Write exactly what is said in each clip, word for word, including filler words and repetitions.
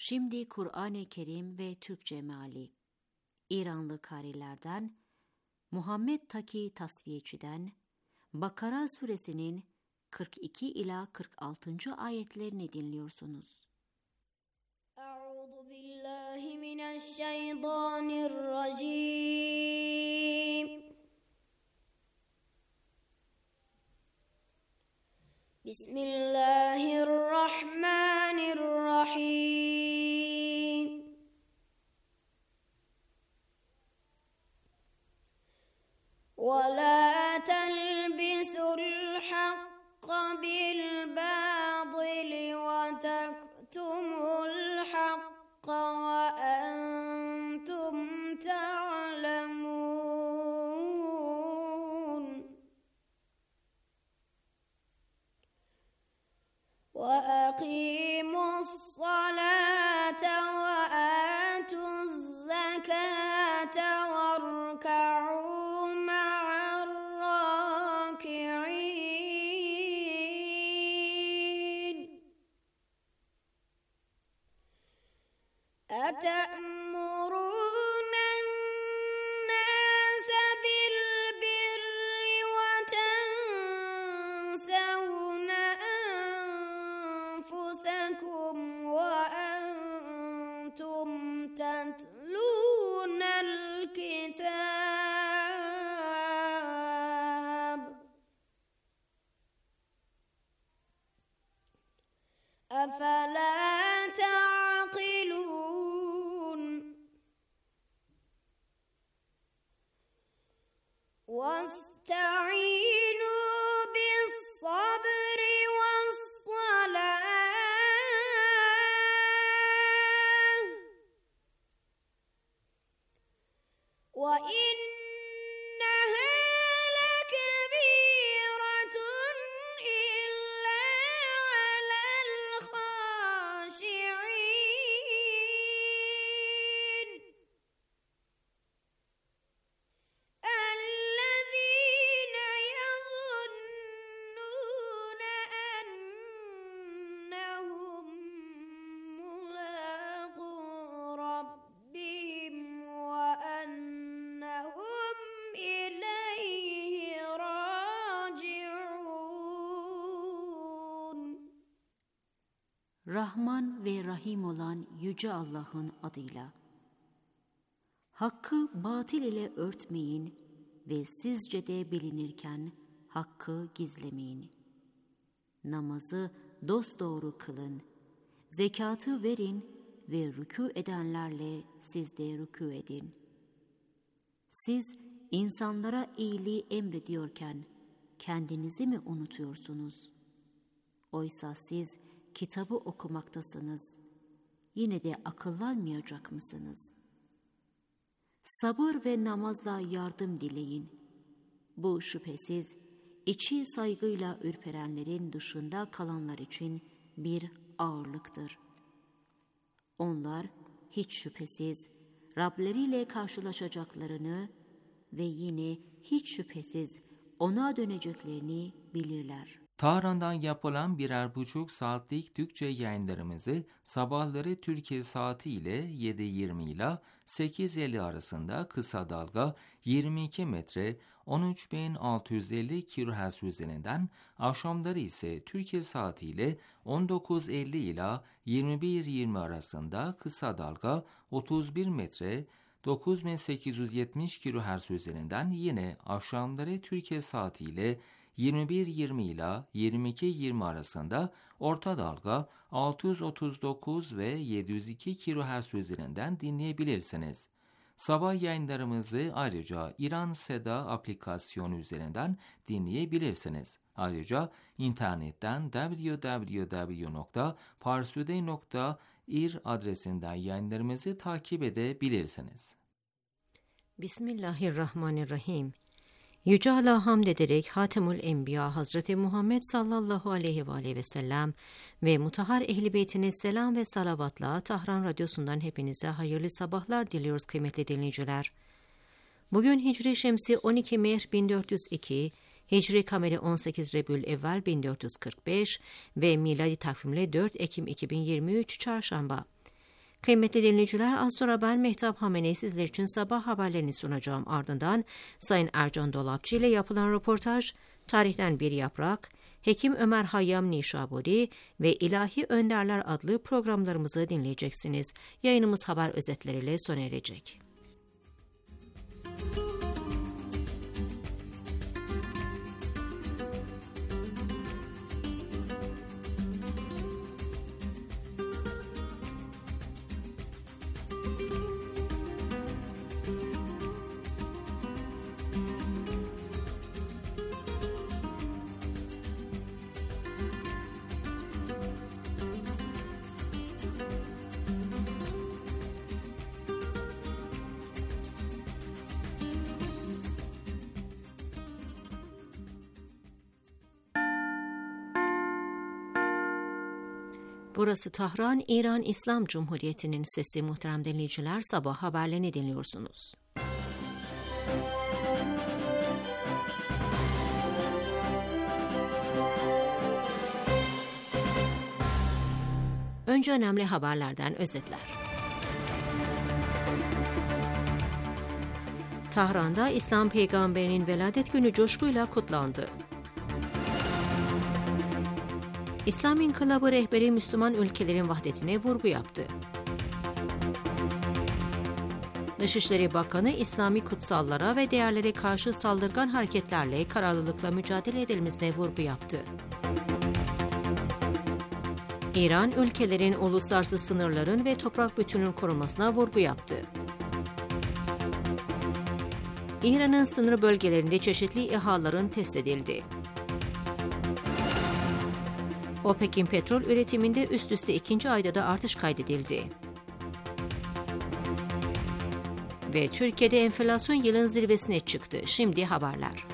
Şimdi Kur'an-ı Kerim ve Türkçe meali. İranlı karilerden Muhammed Taki Tasfiyeçi'den Bakara suresinin kırk iki ila kırk altıncı ayetlerini dinliyorsunuz. Euzu billahi mineşşeytanirracim. Bismillahirrahmanirrahim. وَلَا تَلْبِسُوا الْحَقَّ بِالْبَاطِلِ وَتَكْتُمُوا الْحَقَّ وَأَنْتُمْ تَعْلَمُونَ وَأَقِيمُوا الصَّلَاةَ وَآتُوا الزَّكَاةَ وَارْكَعُوا أَتَأْمُرُونَ النَّاسَ بِالْبِرِّ وَتَنْسَوْنَ أَنفُسَكُمْ وَأَنْتُمْ تَتْلُونَ الْكِتَابَ أَفَلَا وَاسْتَعِينُوا بِالصَّبْرِ وَالصَّلَاةِ وَإِنَّهَا لَكَبِيرَةٌ إِلَّا عَلَى الْخَاشِعِينَ Rahman ve Rahim olan Yüce Allah'ın adıyla. Hakkı batil ile örtmeyin ve sizce de bilinirken hakkı gizlemeyin. Namazı dosdoğru kılın, zekatı verin ve rükû edenlerle siz de rükû edin. Siz insanlara iyiliği emrediyorken kendinizi mi unutuyorsunuz? Oysa siz kitabı okumaktasınız. Yine de akıllanmayacak mısınız? Sabır ve namazla yardım dileyin. Bu şüphesiz içi saygıyla ürperenlerin dışında kalanlar için bir ağırlıktır. Onlar hiç şüphesiz Rableriyle karşılaşacaklarını ve yine hiç şüphesiz ona döneceklerini bilirler. Tahran'dan yapılan birer buçuk saatlik Türkçe yayınlarımızı sabahları Türkiye saati ile yedi yirmi ile sekiz elli arasında kısa dalga yirmi iki metre on üç bin altı yüz elli kilohertz üzerinden, akşamları ise Türkiye saati ile on dokuz elli ile yirmi bir yirmi arasında kısa dalga otuz bir metre dokuz bin sekiz yüz yetmiş kilohertz üzerinden, yine akşamları Türkiye saati ile yirmi bir yirmi ile yirmi iki yirmi arasında orta dalga altı yüz otuz dokuz ve yedi yüz iki kilohertz üzerinden dinleyebilirsiniz. Sabah yayınlarımızı ayrıca İran Seda aplikasyonu üzerinden dinleyebilirsiniz. Ayrıca internetten double-u double-u double-u nokta parsuday nokta ir adresinden yayınlarımızı takip edebilirsiniz. Bismillahirrahmanirrahim. Yüce Allah'a hamd ederek Hatemül Enbiya Hazreti Muhammed sallallahu aleyhi ve aleyhi ve sellem ve mutahhar ehl-i beytine selam ve salavatla Tahran Radyosu'ndan hepinize hayırlı sabahlar diliyoruz kıymetli dinleyiciler. Bugün Hicri Şemsi on iki Mehr bin dört yüz iki, Hicri Kameri on sekiz Rebül-Evvel bin dört yüz kırk beş ve miladi takvimle dört Ekim iki bin yirmi üç Çarşamba. Kıymetli dinleyiciler, az sonra ben Mehtap Hameney sizler için sabah haberlerini sunacağım. Ardından Sayın Ercan Dolapçı ile yapılan röportaj, Tarihten Bir Yaprak, Hekim Ömer Hayyam Nişaburi ve İlahi Önderler adlı programlarımızı dinleyeceksiniz. Yayınımız haber özetleriyle sona erecek. Burası Tahran, İran İslam Cumhuriyeti'nin sesi. Muhterem dinleyiciler, sabah haberlerini dinliyorsunuz. Önce önemli haberlerden özetler. Tahran'da İslam Peygamberinin Veladet Günü coşkuyla kutlandı. İslam İnkılabı rehberi Müslüman ülkelerin vahdetine vurgu yaptı. Dışişleri Bakanı, İslami kutsallara ve değerlere karşı saldırgan hareketlerle kararlılıkla mücadele edilmesine vurgu yaptı. İran, ülkelerin uluslararası sınırların ve toprak bütünlüğünün korunmasına vurgu yaptı. İran'ın sınır bölgelerinde çeşitli İHA'ların test edildi. OPEC'in petrol üretiminde üst üste ikinci ayda da artış kaydedildi. Ve Türkiye'de enflasyon yılın zirvesine çıktı. Şimdi haberler.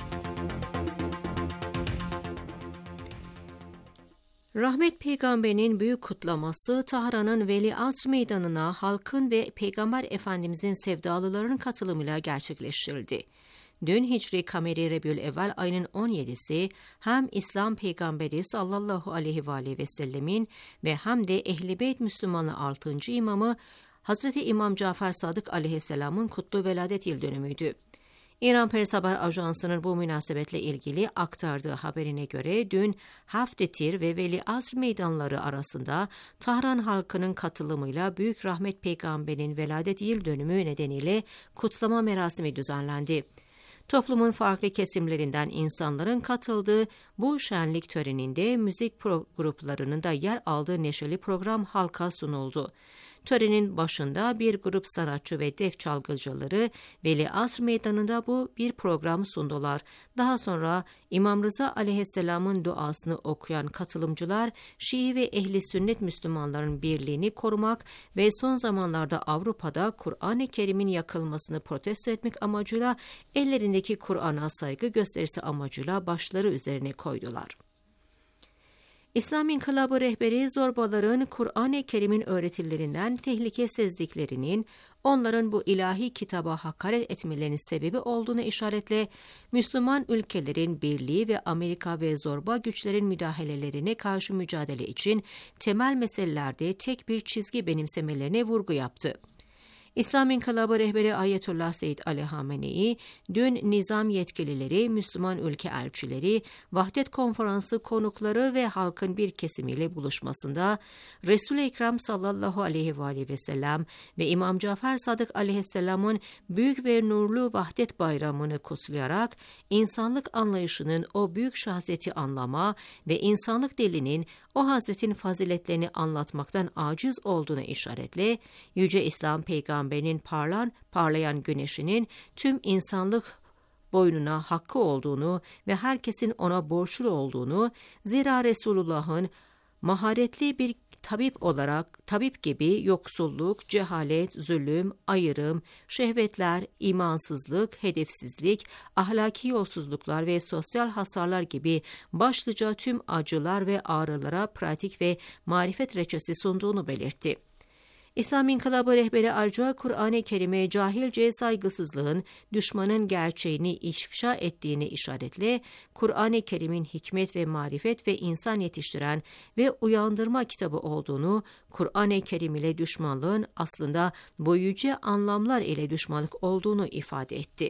Rahmet Peygamberinin büyük kutlaması Tahran'ın Veliasr Meydanı'na halkın ve Peygamber Efendimizin sevdalılarının katılımıyla gerçekleştirildi. Dün Hicri Kameri Rebülevvel ayının on yedisi hem İslam Peygamberi sallallahu aleyhi ve aleyhi ve sellemin ve hem de Ehl-i Beyt Müslümanı altıncı imamı Hazreti İmam Cafer Sadık aleyhisselamın kutlu veladet yıl dönümüydü. İran Pers Haber Ajansı'nın bu münasebetle ilgili aktardığı haberine göre dün Haftetir ve Veliasr meydanları arasında Tahran halkının katılımıyla Büyük Rahmet Peygamberinin veladet yıl dönümü nedeniyle kutlama merasimi düzenlendi. Toplumun farklı kesimlerinden insanların katıldığı bu şenlik töreninde müzik gruplarının da yer aldığı neşeli program halka sunuldu. Törenin başında bir grup sanatçı ve def çalgıcıları Veliasr Meydanı'nda bu bir program sundular. Daha sonra İmam Rıza aleyhisselamın duasını okuyan katılımcılar Şii ve Ehli Sünnet Müslümanların birliğini korumak ve son zamanlarda Avrupa'da Kur'an-ı Kerim'in yakılmasını protesto etmek amacıyla ellerindeki Kur'an'a saygı gösterisi amacıyla başları üzerine koydular. İslam İnkılabı rehberi zorbaların Kur'an-ı Kerim'in öğretilerinden tehlike sezdiklerinin onların bu ilahi kitaba hakaret etmelerinin sebebi olduğunu işaretle Müslüman ülkelerin birliği ve Amerika ve zorba güçlerin müdahalelerine karşı mücadele için temel meselelerde tek bir çizgi benimsemelerine vurgu yaptı. İslam İnkılabı rehberi Ayetullah Seyyid Ali Hamenei, dün nizam yetkilileri, Müslüman ülke elçileri, Vahdet Konferansı konukları ve halkın bir kesimiyle buluşmasında Resul-i Ekrem sallallahu aleyhi ve aleyhi ve sellem ve İmam Cafer Sadık aleyhisselamın büyük ve nurlu Vahdet Bayramı'nı kutlayarak insanlık anlayışının o büyük şahsiyeti anlama ve insanlık dilinin o Hazretin faziletlerini anlatmaktan aciz olduğuna işaretle Yüce İslam Peygamberinin parlan, parlayan güneşinin tüm insanlık boynuna hakkı olduğunu ve herkesin ona borçlu olduğunu, zira Resulullah'ın maharetli bir tabip olarak tabip gibi yoksulluk, cehalet, zulüm, ayrım, şehvetler, imansızlık, hedefsizlik, ahlaki yolsuzluklar ve sosyal hasarlar gibi başlıca tüm acılar ve ağrılara pratik ve marifet reçesi sunduğunu belirtti. İslam İnkılabı rehberi ayrıca Kur'an-ı Kerim'e cahilce saygısızlığın düşmanın gerçeğini ifşa ettiğini işaretle Kur'an-ı Kerim'in hikmet ve marifet ve insan yetiştiren ve uyandırma kitabı olduğunu, Kur'an-ı Kerim ile düşmanlığın aslında bu yüce anlamlar ile düşmanlık olduğunu ifade etti.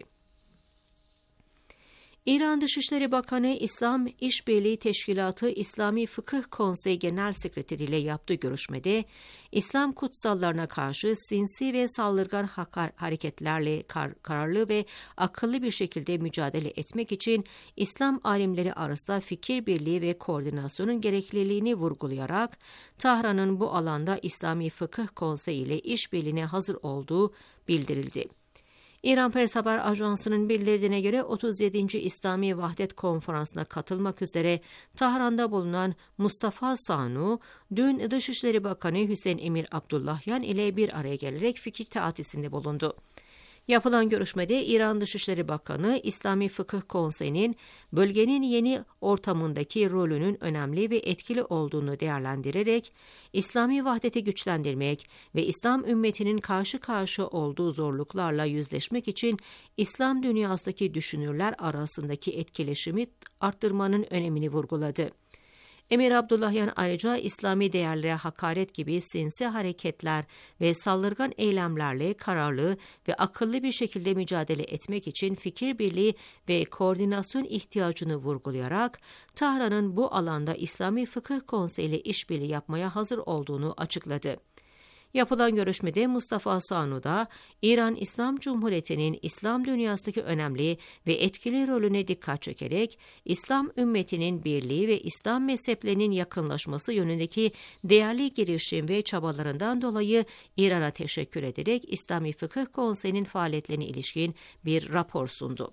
İran Dışişleri Bakanı İslam İşbirliği Teşkilatı İslami Fıkıh Konseyi Genel Sekreteri ile yaptığı görüşmede, İslam kutsallarına karşı sinsi ve saldırgan hareketlerle kar- kararlı ve akıllı bir şekilde mücadele etmek için İslam alimleri arasında fikir birliği ve koordinasyonun gerekliliğini vurgulayarak, Tahran'ın bu alanda İslami Fıkıh Konseyi ile işbirliğine hazır olduğu bildirildi. İran Press Haber Ajansı'nın bildirdiğine göre otuz yedinci İslami Vahdet Konferansı'na katılmak üzere Tahran'da bulunan Mustafa Sanu, dün Dışişleri Bakanı Hüseyin Emir Abdullahyan ile bir araya gelerek fikir teatisinde bulundu. Yapılan görüşmede İran Dışişleri Bakanı, İslami Fıkıh Konseyi'nin bölgenin yeni ortamındaki rolünün önemli ve etkili olduğunu değerlendirerek, İslami vahdeti güçlendirmek ve İslam ümmetinin karşı karşıya olduğu zorluklarla yüzleşmek için İslam dünyasındaki düşünürler arasındaki etkileşimi arttırmanın önemini vurguladı. Emir Abdullahyan ayrıca İslami değerlere hakaret gibi sinsi hareketler ve saldırgan eylemlerle kararlı ve akıllı bir şekilde mücadele etmek için fikir birliği ve koordinasyon ihtiyacını vurgulayarak, Tahran'ın bu alanda İslami Fıkıh Konseyi ile işbirliği yapmaya hazır olduğunu açıkladı. Yapılan görüşmede Mustafa Sanu da İran İslam Cumhuriyeti'nin İslam dünyasındaki önemli ve etkili rolüne dikkat çekerek, İslam ümmetinin birliği ve İslam mezheplerinin yakınlaşması yönündeki değerli girişim ve çabalarından dolayı İran'a teşekkür ederek İslami Fıkıh Konseyi'nin faaliyetlerine ilişkin bir rapor sundu.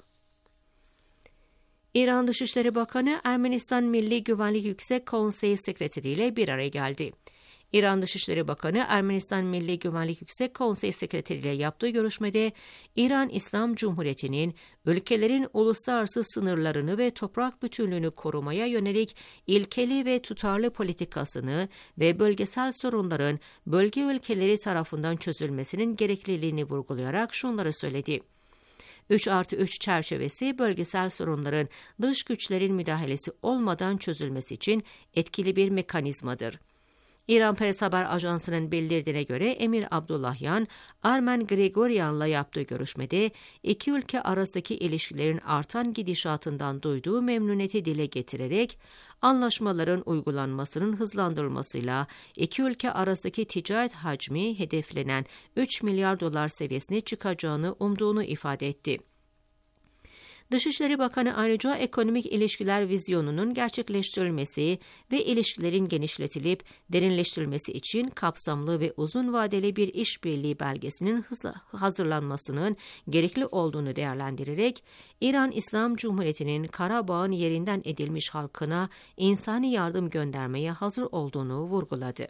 İran Dışişleri Bakanı Ermenistan Milli Güvenlik Yüksek Konseyi Sekreteri ile bir araya geldi. İran Dışişleri Bakanı Ermenistan Milli Güvenlik Yüksek Konseyi Sekreteri ile yaptığı görüşmede, İran İslam Cumhuriyeti'nin ülkelerin uluslararası sınırlarını ve toprak bütünlüğünü korumaya yönelik ilkeli ve tutarlı politikasını ve bölgesel sorunların bölge ülkeleri tarafından çözülmesinin gerekliliğini vurgulayarak şunları söyledi. üç artı üç çerçevesi bölgesel sorunların dış güçlerin müdahalesi olmadan çözülmesi için etkili bir mekanizmadır. İran Press Haber Ajansı'nın bildirdiğine göre Emir Abdullahyan, Armen Grigoryan'la yaptığı görüşmede iki ülke arasındaki ilişkilerin artan gidişatından duyduğu memnuniyeti dile getirerek, anlaşmaların uygulanmasının hızlandırılmasıyla iki ülke arasındaki ticaret hacmi hedeflenen üç milyar dolar seviyesine çıkacağını umduğunu ifade etti. Dışişleri Bakanı ayrıca ekonomik ilişkiler vizyonunun gerçekleştirilmesi ve ilişkilerin genişletilip derinleştirilmesi için kapsamlı ve uzun vadeli bir işbirliği belgesinin hazırlanmasının gerekli olduğunu değerlendirerek, İran İslam Cumhuriyeti'nin Karabağ'ın yerinden edilmiş halkına insani yardım göndermeye hazır olduğunu vurguladı.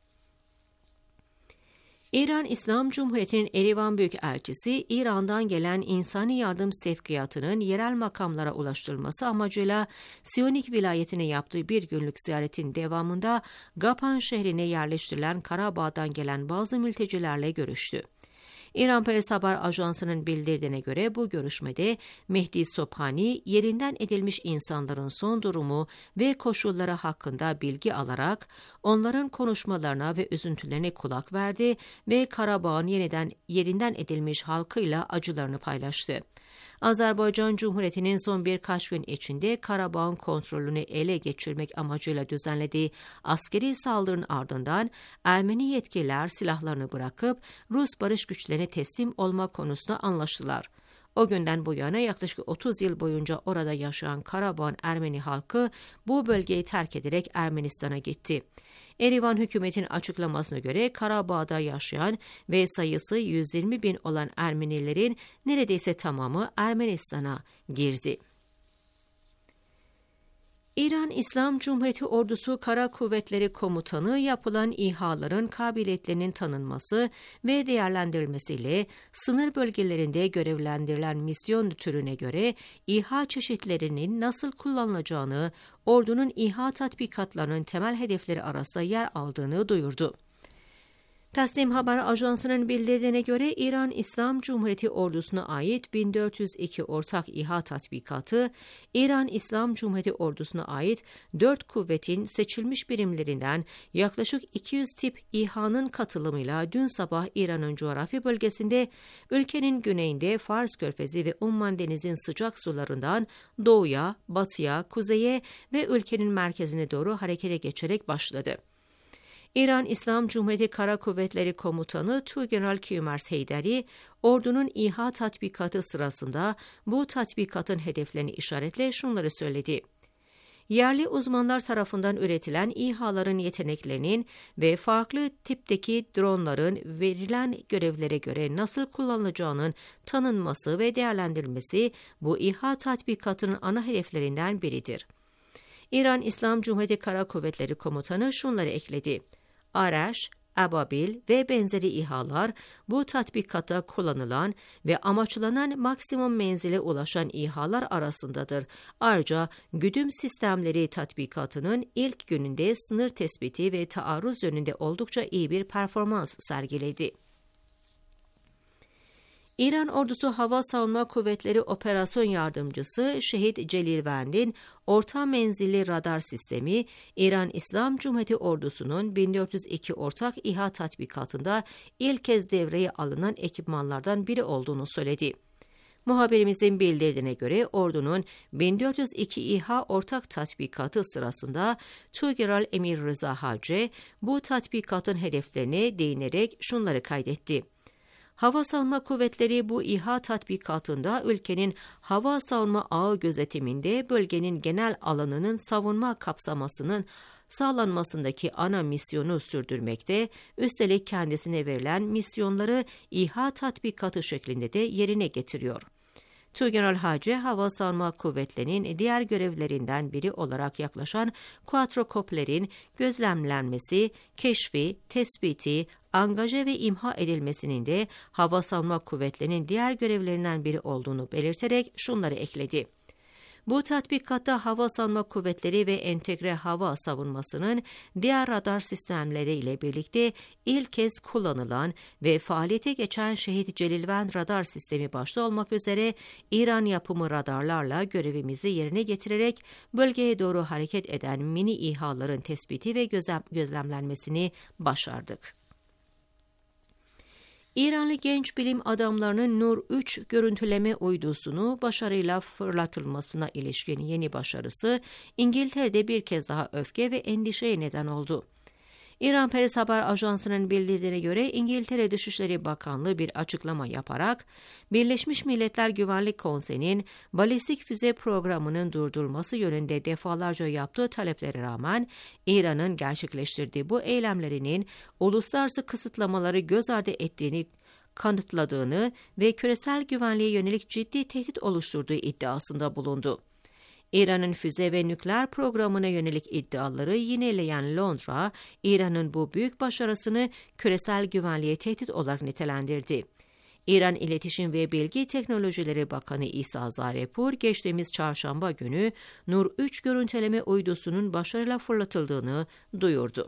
İran İslam Cumhuriyeti'nin Erivan Büyükelçisi, İran'dan gelen insani yardım sevkiyatının yerel makamlara ulaştırılması amacıyla Siyonik vilayetine yaptığı bir günlük ziyaretin devamında Gapan şehrine yerleştirilen Karabağ'dan gelen bazı mültecilerle görüştü. İran Press Haber Ajansı'nın bildirdiğine göre bu görüşmede Mehdi Sobhani, yerinden edilmiş insanların son durumu ve koşulları hakkında bilgi alarak onların konuşmalarına ve üzüntülerine kulak verdi ve Karabağ'ın yeniden yerinden edilmiş halkıyla acılarını paylaştı. Azerbaycan Cumhuriyeti'nin son birkaç gün içinde Karabağ'ın kontrolünü ele geçirmek amacıyla düzenlediği askeri saldırının ardından Ermeni yetkililer silahlarını bırakıp Rus barış güçlerine teslim olma konusunda anlaştılar. O günden bu yana yaklaşık otuz yıl boyunca orada yaşayan Karabağ'ın Ermeni halkı bu bölgeyi terk ederek Ermenistan'a gitti. Erivan hükümetin açıklamasına göre Karabağ'da yaşayan ve sayısı yüz yirmi bin olan Ermenilerin neredeyse tamamı Ermenistan'a girdi. İran İslam Cumhuriyeti Ordusu Kara Kuvvetleri Komutanı, yapılan İHA'ların kabiliyetlerinin tanınması ve değerlendirilmesiyle sınır bölgelerinde görevlendirilen misyon türüne göre İHA çeşitlerinin nasıl kullanılacağını, ordunun İHA tatbikatlarının temel hedefleri arasında yer aldığını duyurdu. Tasnim Haber Ajansı'nın bildirdiğine göre İran İslam Cumhuriyeti Ordusu'na ait bin dört yüz iki ortak İHA tatbikatı, İran İslam Cumhuriyeti Ordusu'na ait dört kuvvetin seçilmiş birimlerinden yaklaşık iki yüz tip İHA'nın katılımıyla dün sabah İran'ın coğrafi bölgesinde ülkenin güneyinde Fars Körfezi ve Umman Denizi'nin sıcak sularından doğuya, batıya, kuzeye ve ülkenin merkezine doğru harekete geçerek başladı. İran İslam Cumhuriyeti Kara Kuvvetleri Komutanı Tuğgeneral Kiyumers Heydari, ordunun İHA tatbikatı sırasında bu tatbikatın hedeflerini işaretle şunları söyledi. Yerli uzmanlar tarafından üretilen İHA'ların yeteneklerinin ve farklı tipteki dronların verilen görevlere göre nasıl kullanılacağının tanınması ve değerlendirilmesi bu İHA tatbikatının ana hedeflerinden biridir. İran İslam Cumhuriyeti Kara Kuvvetleri Komutanı şunları ekledi. Araş, Ababil ve benzeri İHA'lar bu tatbikata kullanılan ve amaçlanan maksimum menzile ulaşan İHA'lar arasındadır. Ayrıca güdüm sistemleri tatbikatının ilk gününde sınır tespiti ve taarruz yönünde oldukça iyi bir performans sergiledi. İran Ordusu Hava Savunma Kuvvetleri Operasyon Yardımcısı Şehit Celil Vendin, orta menzilli radar sistemi, İran İslam Cumhuriyeti Ordusu'nun bin dört yüz iki ortak İHA tatbikatında ilk kez devreye alınan ekipmanlardan biri olduğunu söyledi. Muhabirimizin bildirdiğine göre ordunun bin dört yüz iki İHA ortak tatbikatı sırasında Tuğgeneral Emir Rıza Hacı bu tatbikatın hedeflerine değinerek şunları kaydetti. Hava Savunma Kuvvetleri bu İHA tatbikatında ülkenin hava savunma ağı gözetiminde bölgenin genel alanının savunma kapsamasının sağlanmasındaki ana misyonu sürdürmekte, üstelik kendisine verilen misyonları İHA tatbikatı şeklinde de yerine getiriyor. Tuğgeneral Hacı, Hava Savunma Kuvvetleri'nin diğer görevlerinden biri olarak yaklaşan kuadrokoplerin gözlemlenmesi, keşfi, tespiti, angaje ve imha edilmesinin de Hava Savunma Kuvvetleri'nin diğer görevlerinden biri olduğunu belirterek şunları ekledi. Bu tatbikatta Hava Savunma Kuvvetleri ve entegre hava savunmasının diğer radar sistemleriyle birlikte ilk kez kullanılan ve faaliyete geçen Şehit Celil Vend radar sistemi başta olmak üzere İran yapımı radarlarla görevimizi yerine getirerek bölgeye doğru hareket eden mini İHA'ların tespiti ve gözlem gözlemlenmesini başardık. İranlı genç bilim adamlarının Nur üç görüntüleme uydusunu başarıyla fırlatılmasına ilişkin yeni başarısı İngiltere'de bir kez daha öfke ve endişeye neden oldu. İran Press Haber Ajansı'nın bildirdiğine göre İngiltere Dışişleri Bakanlığı bir açıklama yaparak Birleşmiş Milletler Güvenlik Konseyi'nin balistik füze programının durdurulması yönünde defalarca yaptığı taleplere rağmen İran'ın gerçekleştirdiği bu eylemlerinin uluslararası kısıtlamaları göz ardı ettiğini kanıtladığını ve küresel güvenliğe yönelik ciddi tehdit oluşturduğu iddiasında bulundu. İran'ın füze ve nükleer programına yönelik iddiaları yineleyen Londra, İran'ın bu büyük başarısını küresel güvenliğe tehdit olarak nitelendirdi. İran İletişim ve Bilgi Teknolojileri Bakanı İsa Zarepur, geçtiğimiz çarşamba günü Nur üç görüntüleme uydusunun başarıyla fırlatıldığını duyurdu.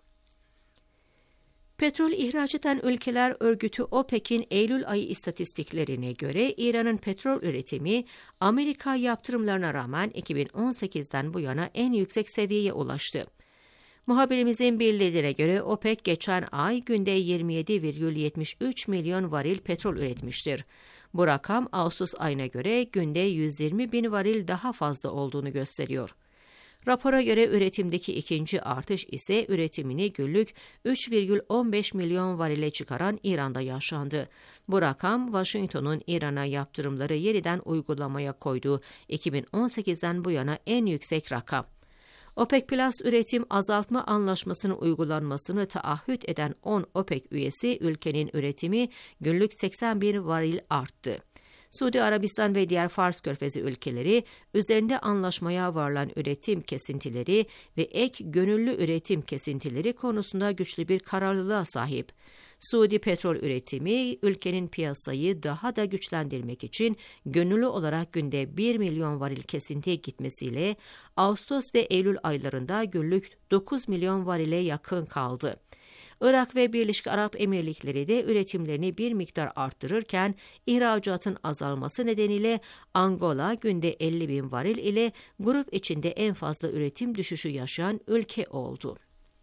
Petrol ihraç eden ülkeler örgütü OPEC'in Eylül ayı istatistiklerine göre İran'ın petrol üretimi Amerika yaptırımlarına rağmen iki bin on sekizden bu yana en yüksek seviyeye ulaştı. Muhabirimizin bildirdiğine göre OPEC geçen ay günde yirmi yedi virgül yetmiş üç milyon varil petrol üretmiştir. Bu rakam Ağustos ayına göre günde yüz yirmi bin varil daha fazla olduğunu gösteriyor. Rapora göre üretimdeki ikinci artış ise üretimini günlük üç virgül on beş milyon varile çıkaran İran'da yaşandı. Bu rakam Washington'un İran'a yaptırımları yeniden uygulamaya koyduğu iki bin on sekizden bu yana en yüksek rakam. OPEC Plus üretim azaltma anlaşmasının uygulanmasını taahhüt eden on OPEC üyesi ülkenin üretimi günlük seksen bir varil arttı. Suudi Arabistan ve diğer Fars Körfezi ülkeleri üzerinde anlaşmaya varılan üretim kesintileri ve ek gönüllü üretim kesintileri konusunda güçlü bir kararlılığa sahip. Suudi petrol üretimi ülkenin piyasayı daha da güçlendirmek için gönüllü olarak günde bir milyon varil kesintiye gitmesiyle Ağustos ve Eylül aylarında günlük dokuz milyon varile yakın kaldı. Irak ve Birleşik Arap Emirlikleri de üretimlerini bir miktar arttırırken ihracatın azalması nedeniyle Angola günde elli bin varil ile grup içinde en fazla üretim düşüşü yaşayan ülke oldu.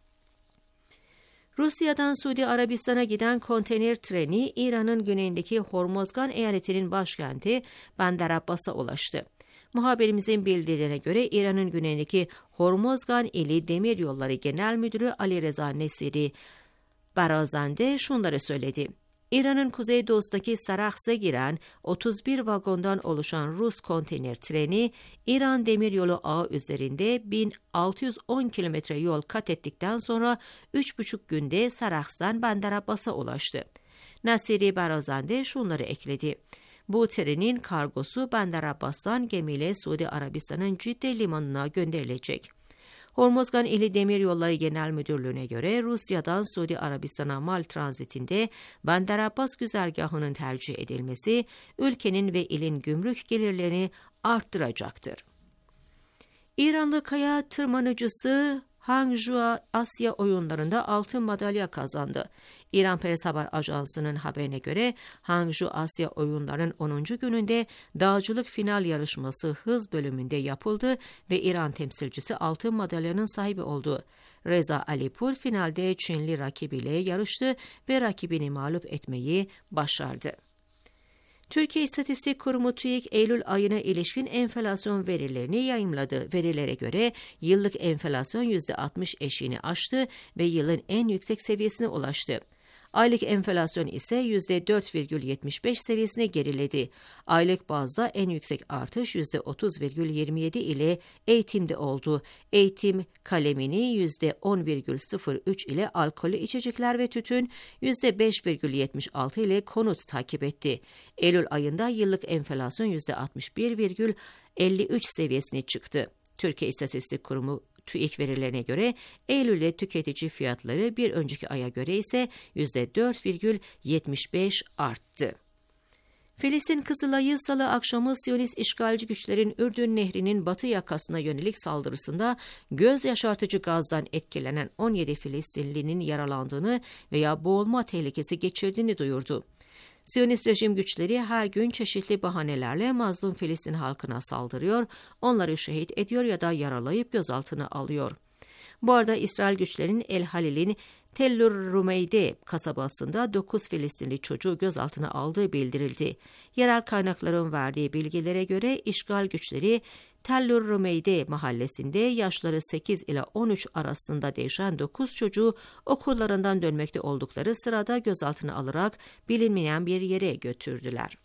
Rusya'dan Suudi Arabistan'a giden konteyner treni İran'ın güneyindeki Hormozgan eyaletinin başkenti Bandar Abbas'a ulaştı. Muhabirimizin bildirdiğine göre İran'ın güneyindeki Hormozgan ili Demiryolları Genel Müdürü Ali Reza Nesiri Barazande şunları söyledi. İran'ın kuzeydoğusundaki Sarakhs'a giren otuz bir vagondan oluşan Rus konteyner treni, İran demiryolu ağı üzerinde bin altı yüz on kilometre yol kat ettikten sonra üç buçuk günde Sarakhs'tan Bandar Abbas'a ulaştı. Nasiri Barazande şunları ekledi. Bu trenin kargosu Bandar Abbas'tan gemiyle Suudi Arabistan'ın Cidde limanına gönderilecek. Hormozgan ili Demiryolları Genel Müdürlüğü'ne göre Rusya'dan Suudi Arabistan'a mal tranzitinde Bandar Abbas güzergahının tercih edilmesi ülkenin ve ilin gümrük gelirlerini arttıracaktır. İranlı kaya tırmanıcısı Hangzhou Asya oyunlarında altın madalya kazandı. İran Press Haber Ajansı'nın haberine göre Hangzhou Asya oyunlarının onuncu gününde dağcılık final yarışması hız bölümünde yapıldı ve İran temsilcisi altın madalyanın sahibi oldu. Reza Alipur finalde Çinli rakibiyle yarıştı ve rakibini mağlup etmeyi başardı. Türkiye İstatistik Kurumu TÜİK, Eylül ayına ilişkin enflasyon verilerini yayımladı. Verilere göre yıllık enflasyon yüzde altmış eşiğini aştı ve yılın en yüksek seviyesine ulaştı. Aylık enflasyon ise yüzde dört virgül yetmiş beş seviyesine geriledi. Aylık bazda en yüksek artış yüzde otuz virgül yirmi yedi ile eğitimde oldu. Eğitim kalemini yüzde on virgül sıfır üç ile alkollü içecekler ve tütün, yüzde beş virgül yetmiş altı ile konut takip etti. Eylül ayında yıllık enflasyon yüzde altmış bir virgül elli üç seviyesine çıktı. Türkiye İstatistik Kurumu TÜİK verilerine göre Eylül'de tüketici fiyatları bir önceki aya göre ise yüzde dört virgül yetmiş beş arttı. Filistin Kızılay'ı Salı akşamı Siyonist işgalci güçlerin Ürdün Nehri'nin batı yakasına yönelik saldırısında göz yaşartıcı gazdan etkilenen on yedi Filistinlinin yaralandığını veya boğulma tehlikesi geçirdiğini duyurdu. Siyonist rejim güçleri her gün çeşitli bahanelerle mazlum Filistin halkına saldırıyor, onları şehit ediyor ya da yaralayıp gözaltına alıyor. Bu arada İsrail güçlerinin El Halil'in Tellur Rumeyde kasabasında dokuz Filistinli çocuğu gözaltına aldığı bildirildi. Yerel kaynakların verdiği bilgilere göre işgal güçleri Tellur Rumeyde mahallesinde yaşları sekiz ile on üç arasında değişen dokuz çocuğu okullarından dönmekte oldukları sırada gözaltına alarak bilinmeyen bir yere götürdüler.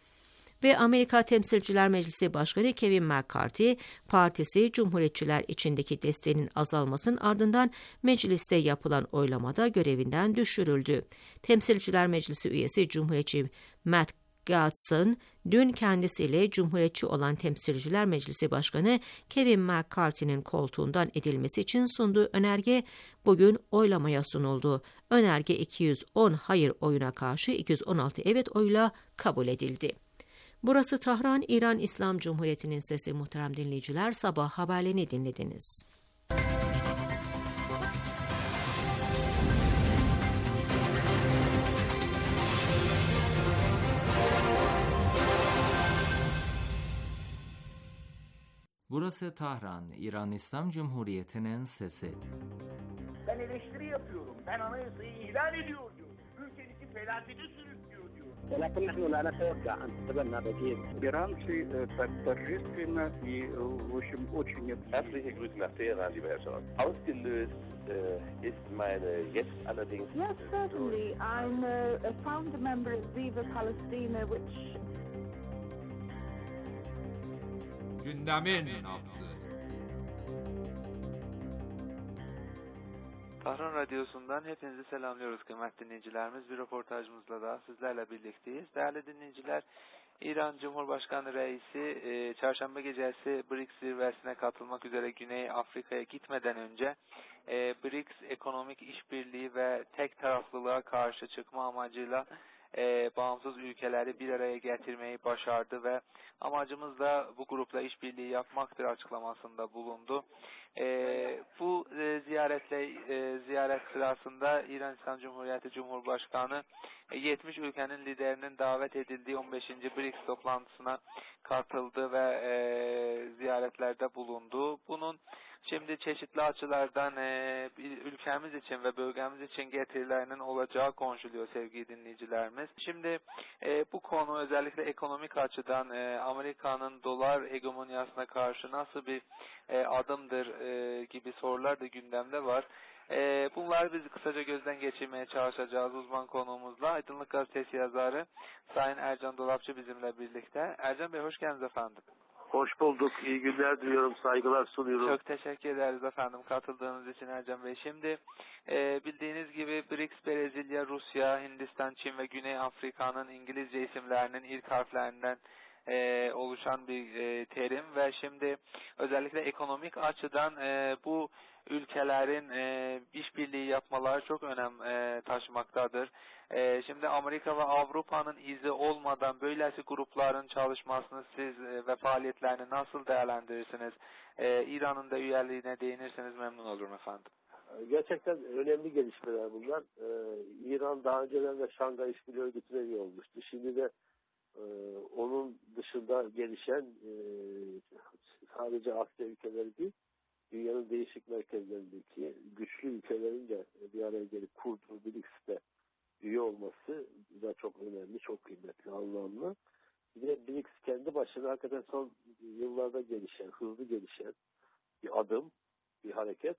Ve Amerika Temsilciler Meclisi Başkanı Kevin McCarthy, partisi Cumhuriyetçiler içindeki desteğinin azalmasının ardından mecliste yapılan oylamada görevinden düşürüldü. Temsilciler Meclisi üyesi Cumhuriyetçi Matt Gaetz, dün kendisiyle Cumhuriyetçi olan Temsilciler Meclisi Başkanı Kevin McCarthy'nin koltuğundan edilmesi için sunduğu önerge bugün oylamaya sunuldu. Önerge iki yüz on hayır oyuna karşı iki yüz on altı evet oyla kabul edildi. Burası Tahran, İran İslam Cumhuriyeti'nin sesi. Muhterem dinleyiciler, sabah haberlerini dinlediniz. Burası Tahran, İran İslam Cumhuriyeti'nin sesi. Ben eleştiri yapıyorum. Ben anayasayı ilan ediyor diyor. Ülkedeki felakete sürüklüyor diyor. ولكن نحن لا نتوقع أن تتبنى بديل. Иранцы э, так торжественно и, э, в общем, очень... Herzliche Grüße nach Teheran, lieber Herr Scholz. Ausgelöst äh, ist meine jetzt allerdings... Yes, certainly. I'm a, a founder member of Viva Palestina, which... Gündemin nabzı. Tahran Radyosu'ndan hepinizi selamlıyoruz kıymetli dinleyicilerimiz. Bir röportajımızla da sizlerle birlikteyiz. Değerli dinleyiciler, İran Cumhurbaşkanı Reisi e, çarşamba gecesi B R I C S zirvesine katılmak üzere Güney Afrika'ya gitmeden önce e, B R I C S ekonomik işbirliği ve tek taraflılığa karşı çıkma amacıyla e, bağımsız ülkeleri bir araya getirmeyi başardı ve amacımız da bu grupla işbirliği yapmaktır açıklamasında bulundu. E, bu e, ziyaretle e, ziyaret sırasında İran İslam Cumhuriyeti Cumhurbaşkanı e, yetmiş ülkenin liderinin davet edildiği on beşinci B R I C S toplantısına katıldı ve e, ziyaretlerde bulundu. Bunun şimdi çeşitli açılardan e, ülkemiz için ve bölgemiz için getirilerinin olacağı konuşuluyor sevgili dinleyicilerimiz. Şimdi e, bu konu özellikle ekonomik açıdan e, Amerika'nın dolar hegemonyasına karşı nasıl bir e, adımdır e, gibi sorular da gündemde var. E, bunları biz kısaca gözden geçirmeye çalışacağız uzman konuğumuzla. Aydınlık Gazetesi yazarı Sayın Ercan Dolapçı bizimle birlikte. Ercan Bey hoş geldiniz efendim. Hoş bulduk. İyi günler diliyorum. Saygılar sunuyorum. Çok teşekkür ederiz efendim katıldığınız için Ercan Bey. Şimdi e, bildiğiniz gibi B R I C S, Brezilya, Rusya, Hindistan, Çin ve Güney Afrika'nın İngilizce isimlerinin ilk harflerinden e, oluşan bir e, terim ve şimdi özellikle ekonomik açıdan e, bu ülkelerin e, işbirliği yapmaları çok önem e, taşımaktadır. E, şimdi Amerika ve Avrupa'nın izi olmadan böylesi grupların çalışmasını siz e, ve faaliyetlerini nasıl değerlendirirsiniz? E, İran'ın da üyeliğine değinirseniz memnun olurum efendim. Gerçekten önemli gelişmeler bunlar. Ee, İran daha önceden de Şangay İşbirliği Örgütü'ne üye olmuştu. Şimdi de e, onun dışında gelişen e, sadece Asya ülkeleri değil, dünyanın değişik merkezlerindeki güçlü ülkelerin de bir araya gelip kurduğu B R I C S'te üye olması da çok önemli, çok kıymetli, anlamlı. Bir de B R I C S kendi başına hakikaten son yıllarda gelişen, hızlı gelişen bir adım, bir hareket.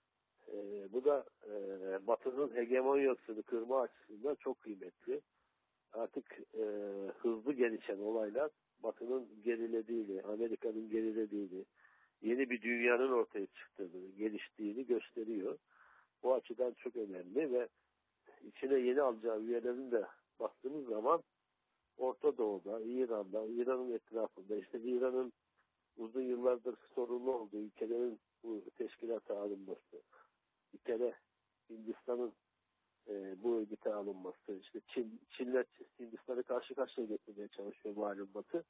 Ee, bu da e, Batı'nın hegemonyasını kırma açısından çok kıymetli. Artık e, hızlı gelişen olaylar Batı'nın gerilediğini, Amerika'nın gerilediğini, yeni bir dünyanın ortaya çıktığını, geliştiğini gösteriyor. Bu açıdan çok önemli ve içine yeni alacağı üyelerin de baktığımız zaman Orta Doğu'da, İran'da, İran'ın etrafında, işte İran'ın uzun yıllardır sorunlu olduğu ülkelerin bu teşkilata alınması, bir kere Hindistan'ın e, bu örgüte alınması, işte Çin, Çin'le Hindistan'ı karşı karşıya getirmeye çalışıyor malum Batı.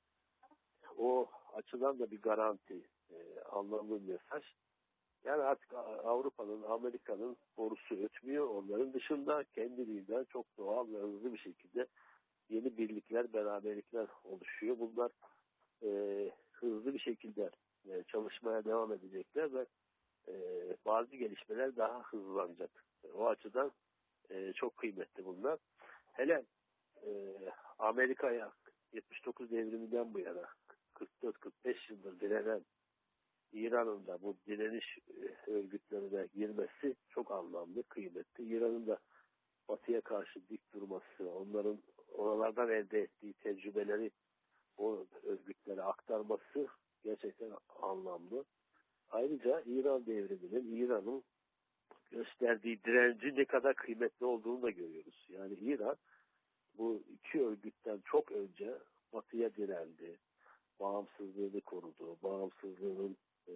O açıdan da bir garanti, e, anlamlı bir mesaj. Yani artık Avrupa'nın, Amerika'nın borusu ötmüyor. Onların dışında kendiliğinden çok doğal ve hızlı bir şekilde yeni birlikler, beraberlikler oluşuyor. Bunlar e, hızlı bir şekilde e, çalışmaya devam edecekler ve e, bazı gelişmeler daha hızlanacak. O açıdan e, çok kıymetli bunlar. Hele e, Amerika'ya yetmiş dokuz devriminden bu yana kırk dört kırk beş yıldır direnen İran'ın da bu direniş örgütlerine girmesi çok anlamlı, kıymetli. İran'ın da Batı'ya karşı dik durması, onların oralardan elde ettiği tecrübeleri o örgütlere aktarması gerçekten anlamlı. Ayrıca İran devriminin, İran'ın gösterdiği direnci ne kadar kıymetli olduğunu da görüyoruz. Yani İran bu iki örgütten çok önce Batı'ya direndi, bağımsızlığını korudu, bağımsızlığının e,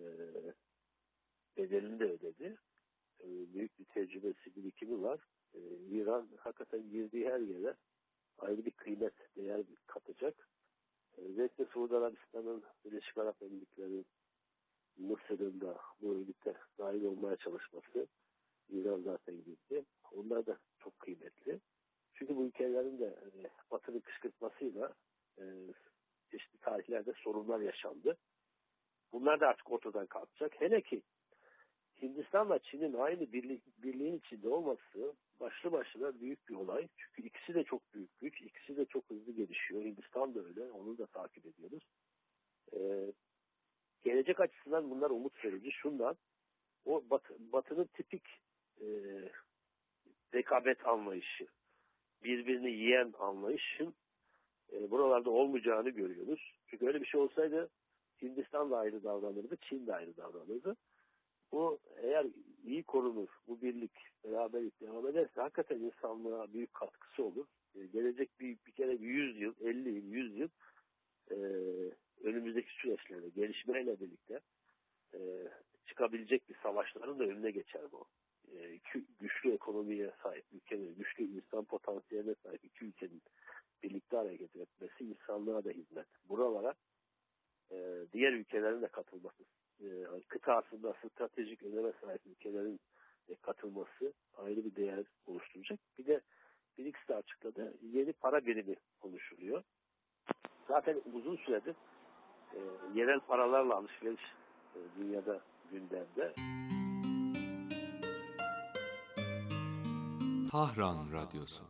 bedelini de ödedi. E, büyük bir tecrübesi, birikimi var. E, İran hakikaten girdiği her yere ayrı bir kıymet, değer katacak. E, özellikle Suudi Arabistan'ın, Birleşik Arap Emirlikleri'nin, Mısır'ın da bu örgüte dahil olmaya çalışması, İran zaten girdi. Onlar da çok kıymetli. Çünkü bu ülkelerin de e, Batı'nın kışkırtmasıyla e, çeşitli tarihlerde sorunlar yaşandı. Bunlar da artık ortadan kalkacak. Hele ki Hindistan'la Çin'in aynı birlik, birliğin içinde olması başlı başına büyük bir olay. Çünkü ikisi de çok büyük güç, ikisi de çok hızlı gelişiyor. Hindistan da öyle, onu da takip ediyoruz. Ee, gelecek açısından bunlar umut verici. Şundan, o batı, Batı'nın tipik e, rekabet anlayışı, birbirini yiyen anlayışın e, buralarda olmayacağını görüyoruz. Çünkü öyle bir şey olsaydı Hindistan da ayrı davranırdı, Çin de ayrı davranırdı. Bu eğer iyi korunur, bu birlik, beraberlik devam ederse hakikaten insanlığa büyük katkısı olur. E, gelecek bir, bir kere bir yüz yıl, elli yıl, yüz yıl e, önümüzdeki süreçlerde gelişmeyle birlikte e, çıkabilecek bir savaşların da önüne geçer bu. E, iki güçlü ekonomiye sahip ülkenin, güçlü insan potansiyeline sahip iki ülkenin birlikte hareket etmesi, insanlığa da hizmet. Buralara e, diğer ülkelerin de katılması, e, kıtasında stratejik öneme sahip ülkelerin de katılması ayrı bir değer oluşturacak. Bir de B R I C S de açıkladı. Yeni para birimi konuşuluyor. Zaten uzun süredir e, yerel paralarla alışveriş e, dünyada gündemde. Tahran Radyosu.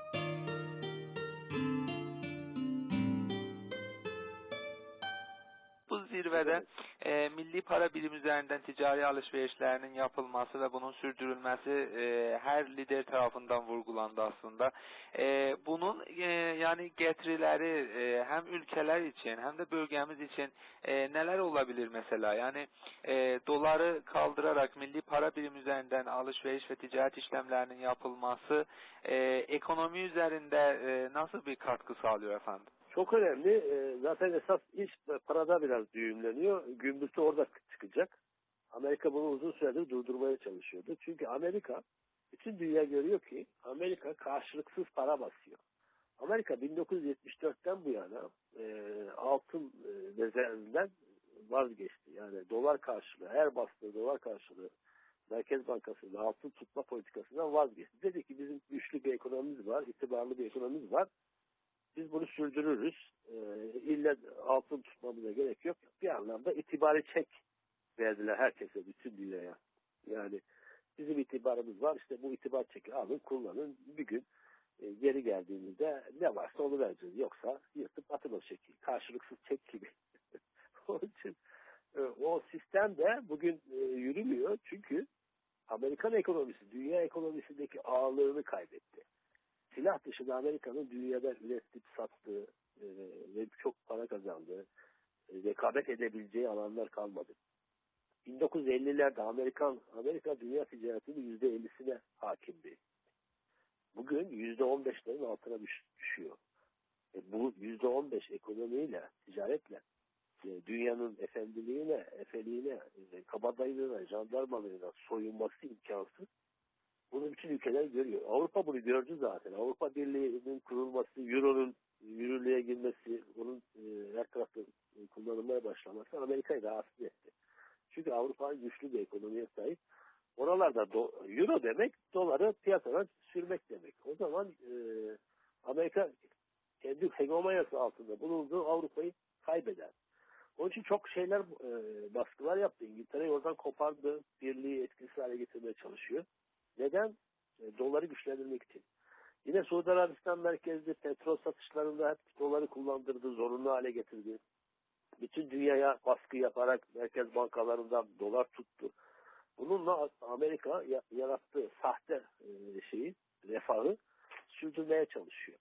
Bu zirvede e, milli para birim üzerinden ticari alışverişlerinin yapılması ve bunun sürdürülmesi e, her lider tarafından vurgulandı aslında. E, bunun e, yani getirileri e, hem ülkeler için hem de bölgemiz için e, neler olabilir mesela? Yani e, doları kaldırarak milli para birim üzerinden alışveriş ve ticaret işlemlerinin yapılması e, ekonomi üzerinde e, nasıl bir katkı sağlıyor efendim? Çok önemli. Zaten esas iş parada biraz düğümleniyor. Gümbürtü orada çıkacak. Amerika bunu uzun süredir durdurmaya çalışıyordu. Çünkü Amerika, bütün dünya görüyor ki Amerika karşılıksız para basıyor. Amerika bin dokuz yüz yetmiş dörtten bu yana e, altın e, rezervinden vazgeçti. Yani dolar karşılığı, her bastığı dolar karşılığı Merkez Bankası'nda altın tutma politikasından vazgeçti. Dedi ki bizim güçlü bir ekonomimiz var, itibarlı bir ekonomimiz var. Biz bunu sürdürürüz. E, ille altın tutmamıza gerek yok. Bir anlamda itibari çek verdiler herkese, bütün dünyaya. Yani bizim itibarımız var. İşte bu itibar çeki alın, kullanın. Bir gün e, geri geldiğimizde ne varsa onu vereceğiz. Yoksa yırtıp atın o çeki. Karşılıksız çek gibi. Onun için e, o sistem de bugün e, yürümüyor. Çünkü Amerikan ekonomisi, dünya ekonomisindeki ağırlığını kaybetti. Silah dışında Amerika'nın dünyada üretip sattığı e, ve çok para kazandığı, e, rekabet edebileceği alanlar kalmadı. bin dokuz yüz ellilerde Amerikan, Amerika dünya ticaretinin yüzde ellisine hakimdi. Bugün yüzde on beşlerin altına düş, düşüyor. E, bu yüzde on beş ekonomiyle, ticaretle, e, dünyanın efendiliğine, efeliğine, e, kabadayılığına, jandarmalığına soyunması imkansız. Bunu bütün ülkeler görüyor. Avrupa bunu gördü zaten. Avrupa Birliği'nin kurulması, Euro'nun yürürlüğe girmesi, onun e, her tarafta kullanılmaya başlaması Amerika'yı rahatsız etti. Çünkü Avrupa güçlü bir ekonomiye sahip. Oralarda do, Euro demek, doları piyasadan sürmek demek. O zaman e, Amerika kendi hegemonyası altında bulunduğu Avrupa'yı kaybeder. Onun için çok şeyler, e, baskılar yaptı. İngiltere'yi oradan kopardı, birliği etkisiz hale getirmeye çalışıyor. Neden? E, doları güçlendirmek için. Yine Suudi Arabistan merkezli petrol satışlarında hep doları kullandırdı, zorunlu hale getirdi. Bütün dünyaya baskı yaparak merkez bankalarından dolar tuttu. Bununla Amerika yarattığı sahte e, şeyi, refahı sürdürmeye çalışıyor.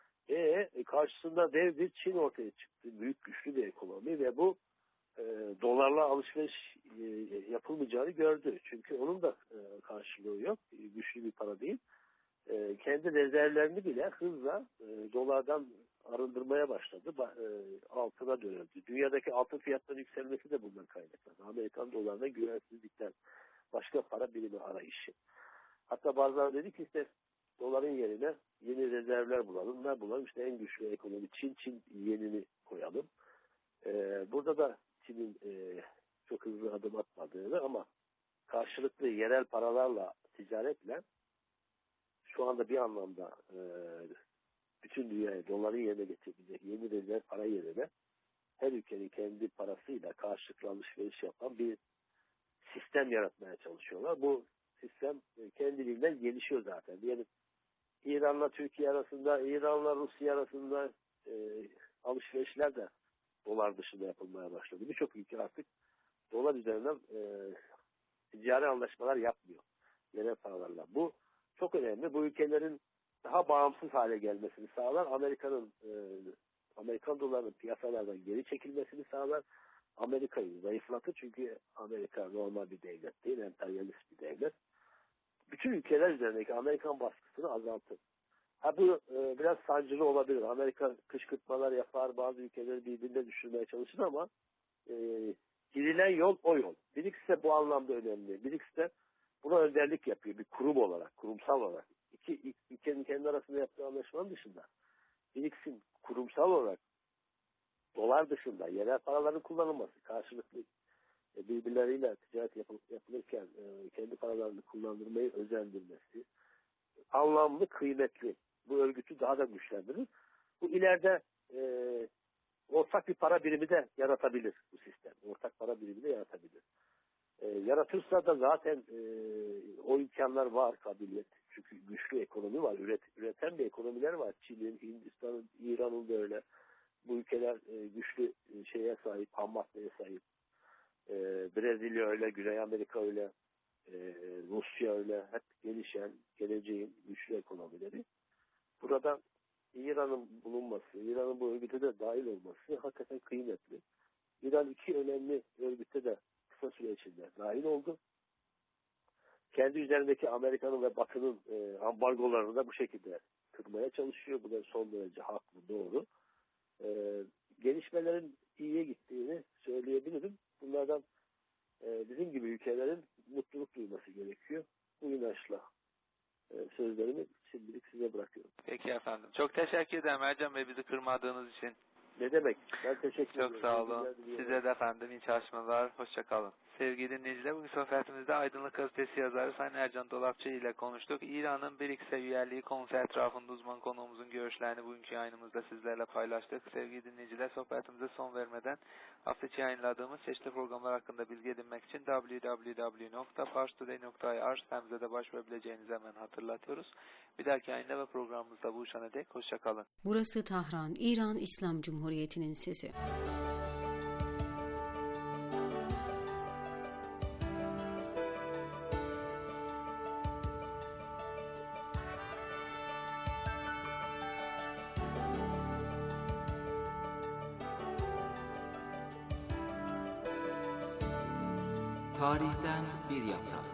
E, karşısında dev bir Çin ortaya çıktı. Büyük, güçlü bir ekonomi ve bu e, dolarla alışveriş e, yapılmayacağını gördü. Çünkü onun da e, karşılığı yok. E, güçlü bir para değil. E, kendi rezervlerini bile hızla e, dolardan arındırmaya başladı. Ba, e, altına dönüldü. Dünyadaki altın fiyatlarının yükselmesi de bundan kaynaklandı. Amerikan dolarına güvensizlikten, başka para birimi arayışı. Hatta bazıları dedi ki işte doların yerine yeni rezervler bulalım. Ne bulalım? İşte en güçlü ekonomi Çin, Çin yenini koyalım. Ee, burada da Çin'in e, çok hızlı adım atmadığını ama karşılıklı yerel paralarla, ticaretle şu anda bir anlamda e, bütün dünyayı doların yerine getirebilecek yeni rezerv para yerine her ülkenin kendi parasıyla karşılıklı alışveriş yapan bir sistem yaratmaya çalışıyorlar. Bu sistem kendiliğinden gelişiyor zaten. Diyelim İran'la Türkiye arasında, İran'la Rusya arasında e, alışverişler de dolar dışında yapılmaya başladı. Birçok ülke artık dolar üzerinden e, ticari anlaşmalar yapmıyor yerel paralarla. Bu çok önemli. Bu ülkelerin daha bağımsız hale gelmesini sağlar. Amerika'nın e, Amerikan dolarının piyasalardan geri çekilmesini sağlar. Amerika'yı zayıflatır. Çünkü Amerika normal bir devlet değil, emperyalist bir devlet. Bütün ülkeler üzerindeki Amerikan baskısını azaltır. Ha bu e, biraz sancılı olabilir. Amerika kışkırtmalar yapar, bazı ülkeleri birbirine düşürmeye çalışır ama e, Gidilen yol o yol. B R I C S de bu anlamda önemli. B R I C S de buna önderlik yapıyor bir kurum olarak, kurumsal olarak. İki ülkenin kendi arasında yaptığı anlaşmanın dışında B R I C S'in kurumsal olarak dolar dışında yerel paraların kullanılması, karşılıklı birbirleriyle ticaret yapılırken kendi paralarını kullandırmayı özendirmesi anlamlı, kıymetli. Bu örgütü daha da güçlendirir. Bu ileride e, ortak bir para birimi de yaratabilir bu sistem. Ortak para birimi de yaratabilir. E, yaratırsa da zaten e, o imkanlar var, kabiliyet. Çünkü güçlü ekonomi var, üret, üreten bir ekonomiler var. Çin'in, Hindistan'ın, İran'ın da öyle. Bu ülkeler e, güçlü e, şeye sahip, ham maddeye sahip. E, Brezilya öyle, Güney Amerika öyle, e, Rusya öyle. Hep gelişen, geleceğin güçlü ekonomileri. Burada İran'ın bulunması, İran'ın bu örgüte de dahil olması hakikaten kıymetli. İran iki önemli örgüte de kısa süre içinde dahil oldu. Kendi üzerindeki Amerika'nın ve Batı'nın e, ambargolarını da bu şekilde kırmaya çalışıyor. Bu da son derece haklı, doğru. E, gelişmelerin iyiye gittiğini söyleyebilirim. Bunlardan e, bizim gibi ülkelerin mutluluk duyması gerekiyor. Bu inançla e, sözlerimi şimdilik size bırakıyorum. Peki efendim. Çok teşekkür ederim Ercan Bey bizi kırmadığınız için. Ne demek? Ben teşekkür ederim. Çok sağ olun. Size de efendim iyi çalışmalar. Hoşça kalın. Sevgili dinleyiciler, bugün sohbetimizde Aydınlık Gazetesi yazarı Sayın Ercan Dolapçı ile konuştuk. İran'ın B R I C S üyeliği konusu etrafında uzman konuğumuzun görüşlerini bugünkü yayınımızda sizlerle paylaştık. Sevgili dinleyiciler, sohbetimize son vermeden hafta içi yayınladığımız çeşitli programlar hakkında bilgi edinmek için double-u double-u double-u nokta pars today nokta i r sitemize de başvurabileceğinizi hemen hatırlatıyoruz. Bir dahaki yayında ve programımızda buluşana dek hoşça kalın. Burası Tahran, İran İslam Cumhuriyeti'nin sesi. Tarihten bir yaprak.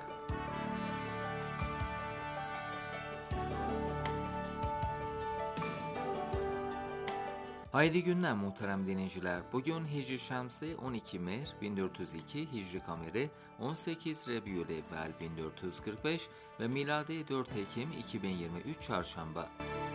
Hayırlı günler muhterem dinleyiciler. Bugün Hicri Şemsi on iki Mehr bin dört yüz iki, Hicri Kameri on sekiz Rebiülevvel bin dört yüz kırk beş ve miladi dört Ekim iki bin yirmi üç Çarşamba.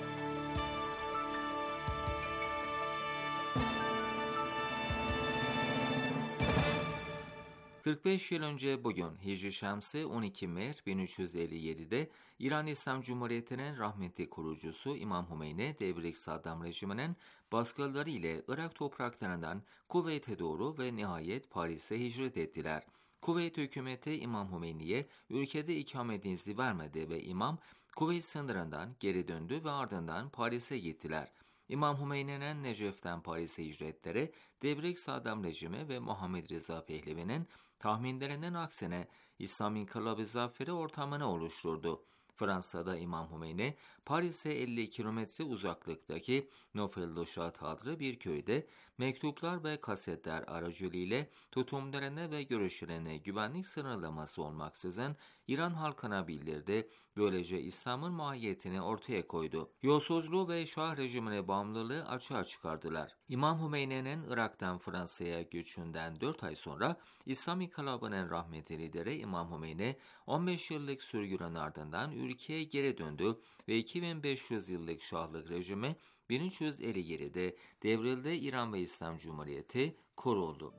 kırk beş yıl önce bugün Hicri Şemsi on iki Mehr bin üç yüz elli yedi'de İran İslam Cumhuriyeti'nin rahmetli kurucusu İmam Hümeyni devrik Saddam rejiminin baskıları ile Irak topraklarından Kuveyt'e doğru ve nihayet Paris'e hicret ettiler. Kuveyt hükümeti İmam Hümeyni'ye ülkede ikamet izni vermedi ve İmam Kuveyt sınırından geri döndü ve ardından Paris'e gittiler. İmam Hümeyni'nin Necef'ten Paris'e hicretleri devrik Saddam rejimi ve Muhammed Reza Pehlevi'nin tahminlerinin aksine İslam İnkılabı zaferi ortamını oluşturdu. Fransa'da İmam Hümeyni, Paris'e elli kilometre uzaklıktaki Neufeld-le-Chat adlı bir köyde mektuplar ve kasetler aracılığıyla tutumlarını ve görüşlerini güvenlik sınırlaması olmaksızın İran halkına bildirdi. Böylece İslam'ın mahiyetini ortaya koydu. Yolsuzluğu ve Şah rejimine bağımlılığı açığa çıkardılar. İmam Hümeyni'nin Irak'tan Fransa'ya göçünden dört ay sonra İslam İnkılabı'nın rahmetli lideri İmam Hümeyni on beş yıllık sürgünün ardından ülkeye geri döndü ve iki bin beş yüz yıllık Şahlık rejimi bin üç yüz elli yedi'de devrildi, İran ve İslam Cumhuriyeti kuruldu.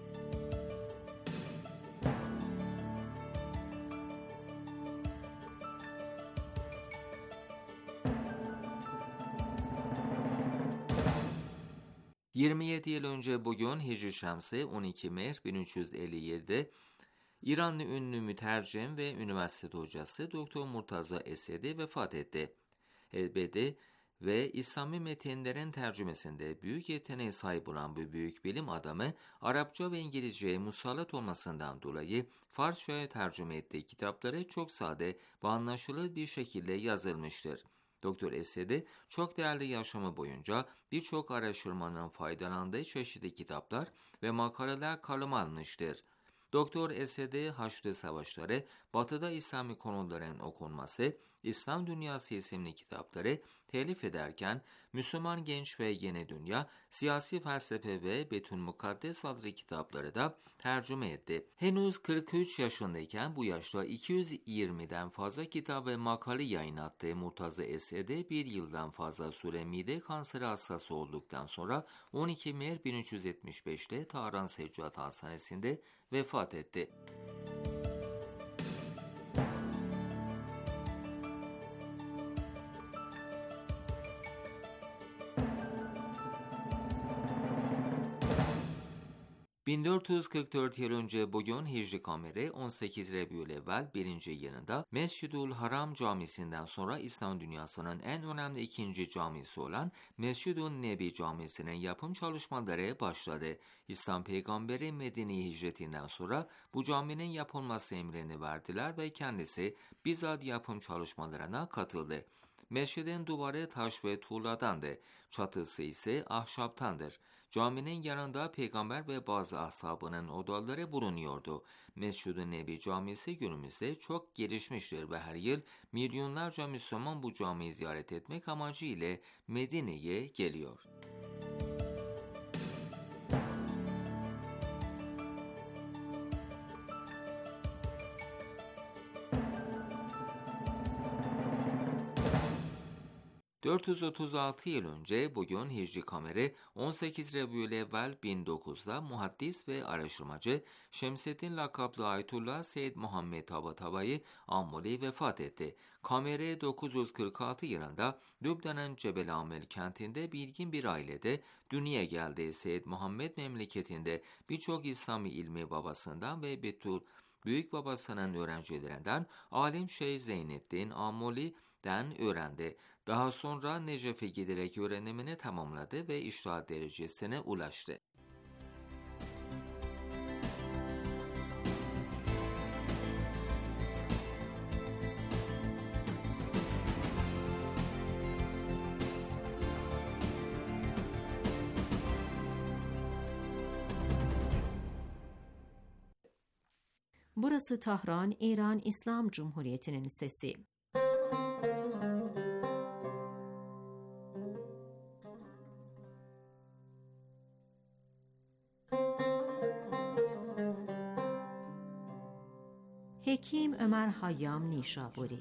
yirmi yedi yıl önce bugün Hicri Şemsi on iki Mehr bin üç yüz elli yedi'de İranlı ünlü mütercim ve üniversite hocası Doktor Murtaza Esedi vefat etti. Elbette ve İslami metinlerin tercümesinde büyük yeteneğe sahip olan bu büyük bilim adamı Arapça ve İngilizceye musallat olmasından dolayı Farsça'ya tercüme ettiği kitapları çok sade ve anlaşılır bir şekilde yazılmıştır. Doktor Esedi çok değerli yaşamı boyunca birçok araştırmanın faydalandığı çeşitli kitaplar ve makaleler kaleme almıştır. Doktor Esedi Haçlı Savaşları, Batı'da İslami konuların okunması, İslam Dünyası isimli kitapları telif ederken Müslüman Genç ve Yeni Dünya, Siyasi Felsefe ve Betülmukaddes adlı kitapları da tercüme etti. Henüz kırk üç yaşındayken bu yaşta iki yüz yirmiden fazla kitap ve makale yayınlattığı Murtaza Esed'e bir yıldan fazla süre mide kanseri hastası olduktan sonra on iki Mart bin üç yüz yetmiş beşte Tahran Seccat Hastanesi'nde vefat etti. bin dört yüz kırk dört yıl önce bugün Hicri Kameri on sekiz Rebiülevvel birinci yılında Mescid-ül Haram Camisi'nden sonra İslam dünyasının en önemli ikinci camisi olan Mescid-ül Nebi Camisi'nin yapım çalışmaları başladı. İslam peygamberi Medine'ye hicretinden sonra bu caminin yapılması emrini verdiler ve kendisi bizzat yapım çalışmalarına katıldı. Mescidin duvarı taş ve tuğladandı, çatısı ise ahşaptandır. Caminin yanında peygamber ve bazı ashabının odaları bulunuyordu. Mescid-i Nebi Camisi günümüzde çok gelişmiştir ve her yıl milyonlarca Müslüman bu camiyi ziyaret etmek amacıyla Medine'ye geliyor. dört yüz otuz altı yıl önce bugün Hicri Kameri on sekiz Rebiülevvel bin dokuzda muhaddis ve araştırmacı Şemseddin lakaplı Ayetullah Seyyid Muhammed Tabatabai Ammuli vefat etti. Kameri dokuz yüz kırk altı yılında Lübnan'ın Cebel Amel kentinde bilgin bir ailede dünyaya geldi. Seyyid Muhammed memleketinde birçok İslami ilmi babasından ve Betül büyük babasının öğrencilerinden alim Şeyh Zeynettin Ammuli'den öğrendi. Daha sonra Necef'e giderek öğrenimini tamamladı ve iştahat derecesine ulaştı. Burası Tahran, İran İslam Cumhuriyeti'nin sesi. Hekim Ömer Hayyam Nişaburi.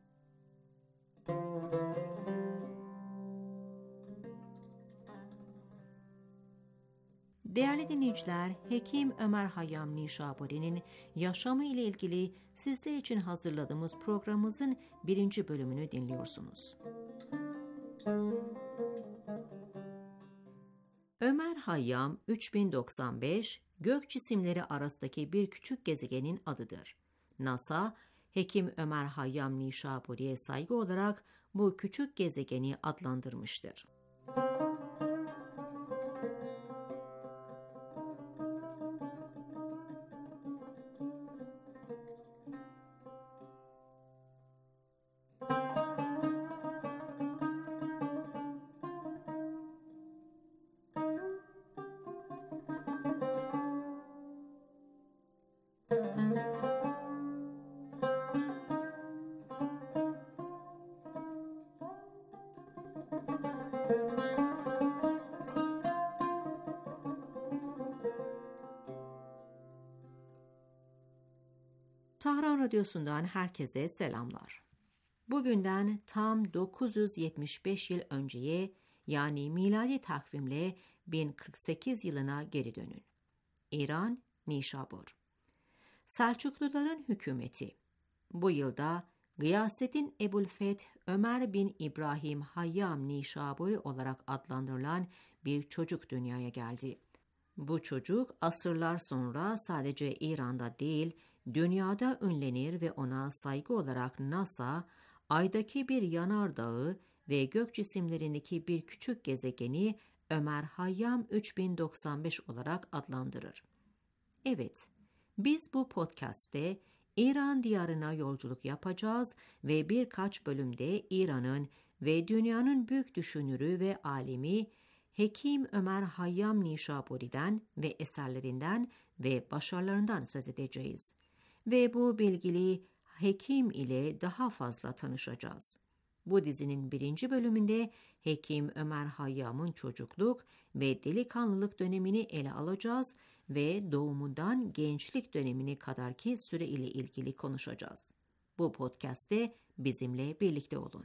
Değerli dinleyiciler, Hekim Ömer Hayyam Nişaburi'nin yaşamı ile ilgili sizler için hazırladığımız programımızın birinci bölümünü dinliyorsunuz. Ömer Hayyam üç bin doksan beş gök cisimleri arasındaki bir küçük gezegenin adıdır. NASA, Hekim Ömer Hayyam Nişaburi'ye saygı olarak bu küçük gezegeni adlandırmıştır. Tahran Radyosu'ndan herkese selamlar. Bugünden tam dokuz yüz yetmiş beş yıl önceye, yani miladi takvimle bin kırk sekiz yılına geri dönün. İran, Nişabur. Selçukluların hükümeti. Bu yılda Gıyasettin Ebu'l-Feth Ömer bin İbrahim Hayyam Nişaburi olarak adlandırılan bir çocuk dünyaya geldi. Bu çocuk asırlar sonra sadece İran'da değil, dünyada ünlenir ve ona saygı olarak NASA, aydaki bir yanardağı ve gök cisimlerindeki bir küçük gezegeni Ömer Hayyam üç bin doksan beş olarak adlandırır. Evet, biz bu podcast'te İran diyarına yolculuk yapacağız ve birkaç bölümde İran'ın ve dünyanın büyük düşünürü ve alimi Hekim Ömer Hayyam Nişaburi'den ve eserlerinden ve başarılarından söz edeceğiz. Ve bu bilgili Hekim ile daha fazla tanışacağız. Bu dizinin birinci bölümünde Hekim Ömer Hayyam'ın çocukluk ve delikanlılık dönemini ele alacağız ve doğumundan gençlik dönemine kadarki süre ile ilgili konuşacağız. Bu podcast'te bizimle birlikte olun.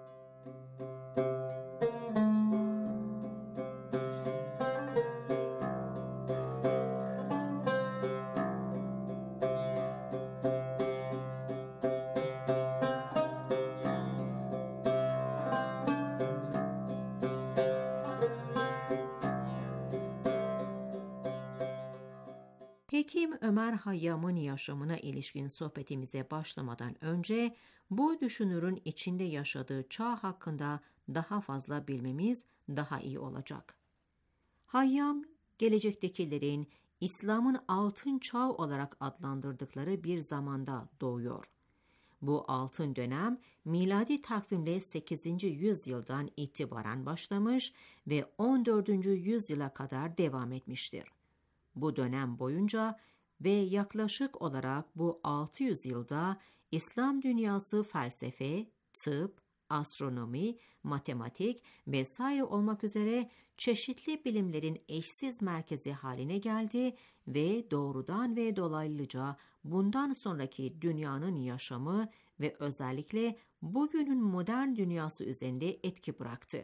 Hekim Ömer Hayyam'ın yaşamına ilişkin sohbetimize başlamadan önce bu düşünürün içinde yaşadığı çağ hakkında daha fazla bilmemiz daha iyi olacak. Hayyam, gelecektekilerin İslam'ın altın çağı olarak adlandırdıkları bir zamanda doğuyor. Bu altın dönem miladi takvimle sekizinci yüzyıldan itibaren başlamış ve on dördüncü yüzyıla kadar devam etmiştir. Bu dönem boyunca ve yaklaşık olarak bu altı yüz yılda İslam dünyası felsefe, tıp, astronomi, matematik vesaire olmak üzere çeşitli bilimlerin eşsiz merkezi haline geldi ve doğrudan ve dolaylıca bundan sonraki dünyanın yaşamı ve özellikle bugünün modern dünyası üzerinde etki bıraktı.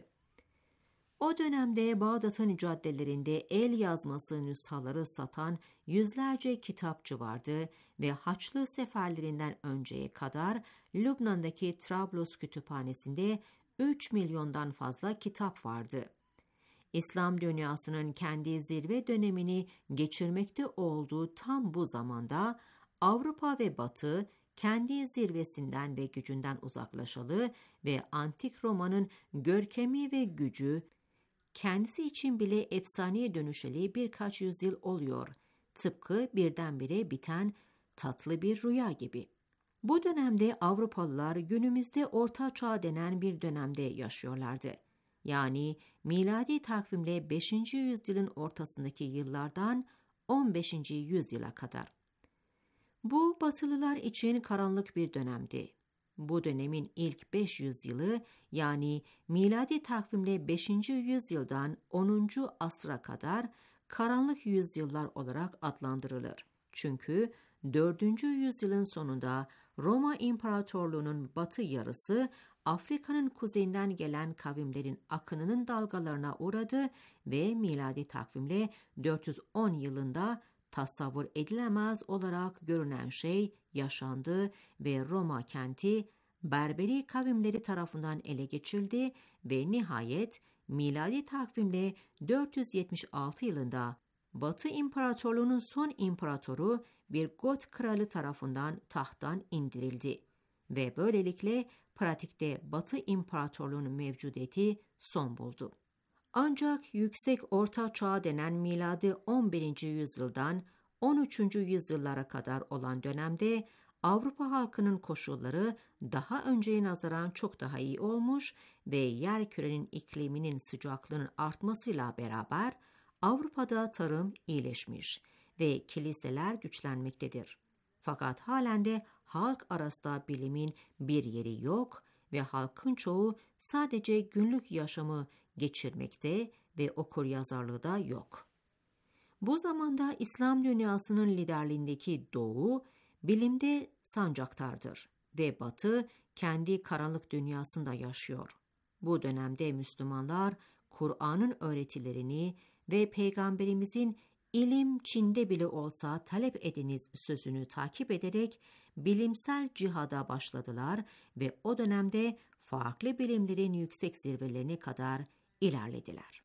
O dönemde Bağdat'ın caddelerinde el yazması nüshaları satan yüzlerce kitapçı vardı ve Haçlı seferlerinden önceye kadar Lübnan'daki Trablus kütüphanesinde üç milyondan fazla kitap vardı. İslam dünyasının kendi zirve dönemini geçirmekte olduğu tam bu zamanda Avrupa ve Batı kendi zirvesinden ve gücünden uzaklaşalı ve Antik Roma'nın görkemi ve gücü kendisi için bile efsaneye dönüşeli birkaç yüzyıl oluyor. Tıpkı birdenbire biten tatlı bir rüya gibi. Bu dönemde Avrupalılar günümüzde Orta Çağ denen bir dönemde yaşıyorlardı. Yani miladi takvimle beşinci yüzyılın ortasındaki yıllardan on beşinci yüzyıla kadar. Bu Batılılar için karanlık bir dönemdi. Bu dönemin ilk beş yüz yılı yani miladi takvimle beşinci yüzyıldan onuncu asra kadar karanlık yüzyıllar olarak adlandırılır. Çünkü dördüncü yüzyılın sonunda Roma İmparatorluğu'nun batı yarısı Afrika'nın kuzeyinden gelen kavimlerin akınının dalgalarına uğradı ve miladi takvimle dört yüz on yılında tasavvur edilemez olarak görünen şey yaşandı ve Roma kenti Berberi kavimleri tarafından ele geçirildi ve nihayet miladi takvimle dört yüz yetmiş altı yılında Batı İmparatorluğu'nun son imparatoru bir Got kralı tarafından tahttan indirildi ve böylelikle pratikte Batı İmparatorluğu'nun mevcudiyeti son buldu. Ancak Yüksek Orta Çağ denen miladi on birinci yüzyıldan on üçüncü yüzyıllara kadar olan dönemde Avrupa halkının koşulları daha önceye nazaran çok daha iyi olmuş ve yerkürenin ikliminin sıcaklığının artmasıyla beraber Avrupa'da tarım iyileşmiş ve kiliseler güçlenmektedir. Fakat halen de halk arasında bilimin bir yeri yok ve halkın çoğu sadece günlük yaşamı geçirmekte ve okuryazarlığı da yok. Bu zamanda İslam dünyasının liderliğindeki Doğu, bilimde sancaktardır ve Batı kendi karanlık dünyasında yaşıyor. Bu dönemde Müslümanlar Kur'an'ın öğretilerini ve Peygamberimizin ilim Çin'de bile olsa talep ediniz sözünü takip ederek bilimsel cihada başladılar ve o dönemde farklı bilimlerin yüksek zirvelerine kadar ilerlediler.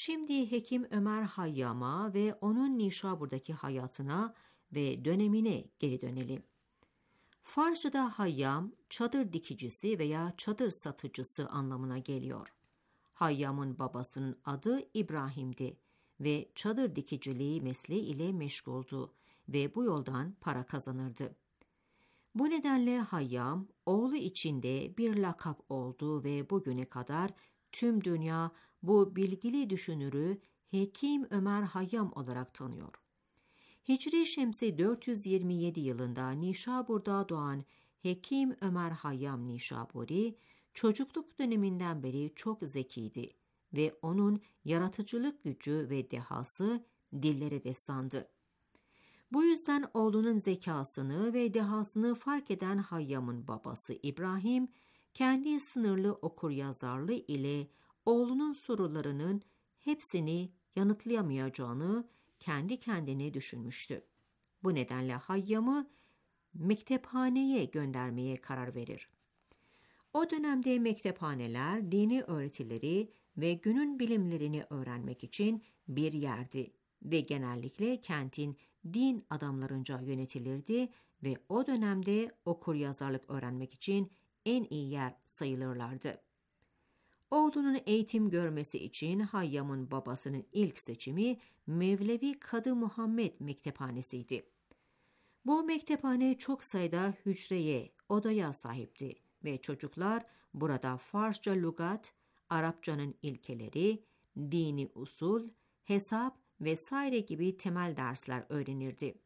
Şimdi Hekim Ömer Hayyam'a ve onun Nişabur'daki hayatına ve dönemine geri dönelim. Farsça'da Hayyam, çadır dikicisi veya çadır satıcısı anlamına geliyor. Hayyam'ın babasının adı İbrahim'di ve çadır dikiciliği mesleği ile meşguldü ve bu yoldan para kazanırdı. Bu nedenle Hayyam, oğlu içinde bir lakap oldu ve bugüne kadar tüm dünya bu bilgili düşünürü Hekim Ömer Hayyam olarak tanıyor. Hicri Şemsi dört yüz yirmi yedi yılında Nişabur'da doğan Hekim Ömer Hayyam Nişaburi, çocukluk döneminden beri çok zekiydi ve onun yaratıcılık gücü ve dehası dillere destandı. Bu yüzden oğlunun zekasını ve dehasını fark eden Hayyam'ın babası İbrahim, kendi sınırlı okuryazarlığı ile oğlunun sorularının hepsini yanıtlayamayacağını kendi kendine düşünmüştü. Bu nedenle Hayyam'ı mektephaneye göndermeye karar verir. O dönemde mektephaneler dini öğretileri ve günün bilimlerini öğrenmek için bir yerdi ve genellikle kentin din adamlarınca yönetilirdi ve o dönemde okuryazarlık öğrenmek için en iyi yer sayılırlardı. Oğlunun eğitim görmesi için Hayyam'ın babasının ilk seçimi Mevlevi Kadı Muhammed Mektephanesi'ydi. Bu mektephane çok sayıda hücreye, odaya sahipti ve çocuklar burada Farsça lügat, Arapçanın ilkeleri, dini usul, hesap vesaire gibi temel dersler öğrenirdi.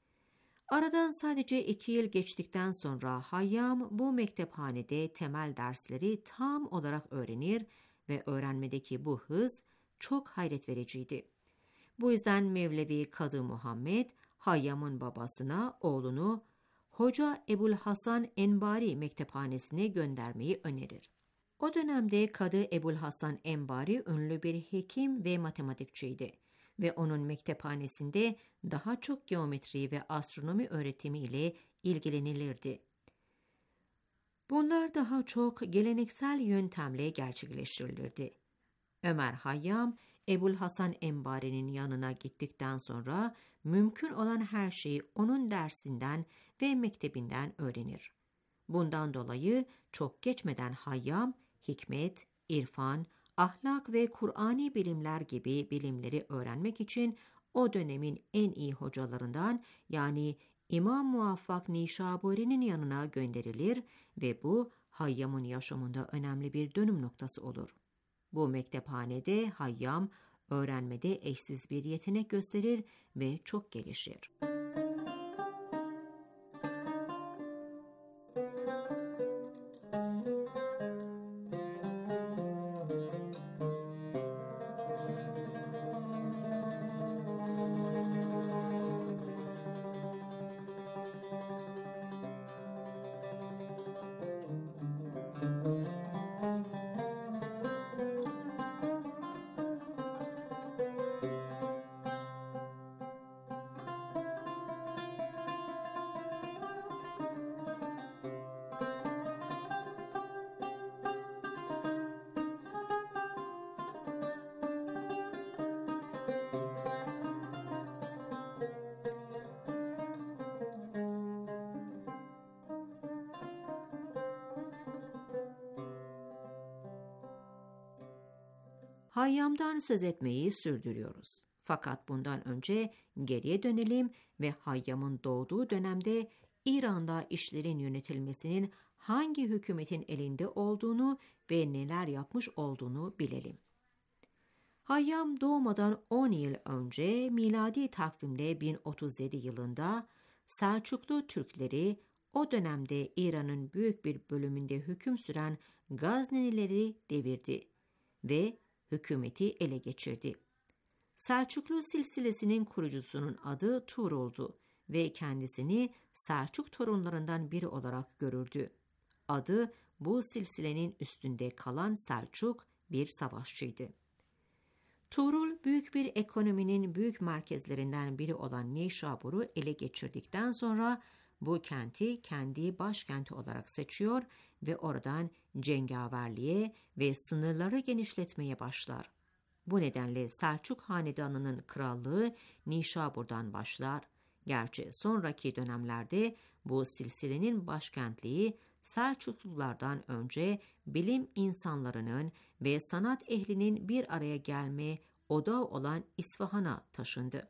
Aradan sadece iki yıl geçtikten sonra Hayyam bu mektephanede temel dersleri tam olarak öğrenir ve öğrenmedeki bu hız çok hayret vericiydi. Bu yüzden Mevlevi Kadı Muhammed, Hayyam'ın babasına oğlunu Hoca Ebu'l-Hasan Enbari Mektephanesi'ne göndermeyi önerir. O dönemde Kadı Ebu'l-Hasan Enbari ünlü bir hekim ve matematikçiydi ve onun mektephanesinde daha çok geometri ve astronomi öğretimi ile ilgilenilirdi. Bunlar daha çok geleneksel yöntemle gerçekleştirilirdi. Ömer Hayyam, Ebu'l-Hasan Enbari'nin yanına gittikten sonra mümkün olan her şeyi onun dersinden ve mektebinden öğrenir. Bundan dolayı çok geçmeden Hayyam, hikmet, irfan, ahlak ve Kur'ani bilimler gibi bilimleri öğrenmek için o dönemin en iyi hocalarından yani İmam Muvaffak Nişaburi'nin yanına gönderilir ve bu Hayyam'ın yaşamında önemli bir dönüm noktası olur. Bu mektephanede Hayyam öğrenmede eşsiz bir yetenek gösterir ve çok gelişir. Hayyam'dan söz etmeyi sürdürüyoruz. Fakat bundan önce geriye dönelim ve Hayyam'ın doğduğu dönemde İran'da işlerin yönetilmesinin hangi hükümetin elinde olduğunu ve neler yapmış olduğunu bilelim. Hayyam doğmadan on yıl önce miladi takvimde bin otuz yedi yılında Selçuklu Türkleri o dönemde İran'ın büyük bir bölümünde hüküm süren Gaznelileri devirdi ve hükümeti ele geçirdi. Selçuklu silsilesinin kurucusunun adı Tuğrul'du ve kendisini Selçuk torunlarından biri olarak görürdü. Adı bu silsilenin üstünde kalan Selçuk bir savaşçıydı. Tuğrul büyük bir ekonominin büyük merkezlerinden biri olan Nişabur'u ele geçirdikten sonra bu kenti kendi başkenti olarak seçiyor ve oradan cengaverliğe ve sınırları genişletmeye başlar. Bu nedenle Selçuk Hanedanı'nın krallığı Nişabur'dan başlar. Gerçi sonraki dönemlerde bu silsilenin başkentliği Selçuklulardan önce bilim insanlarının ve sanat ehlinin bir araya gelme odağı olan İsfahan'a taşındı.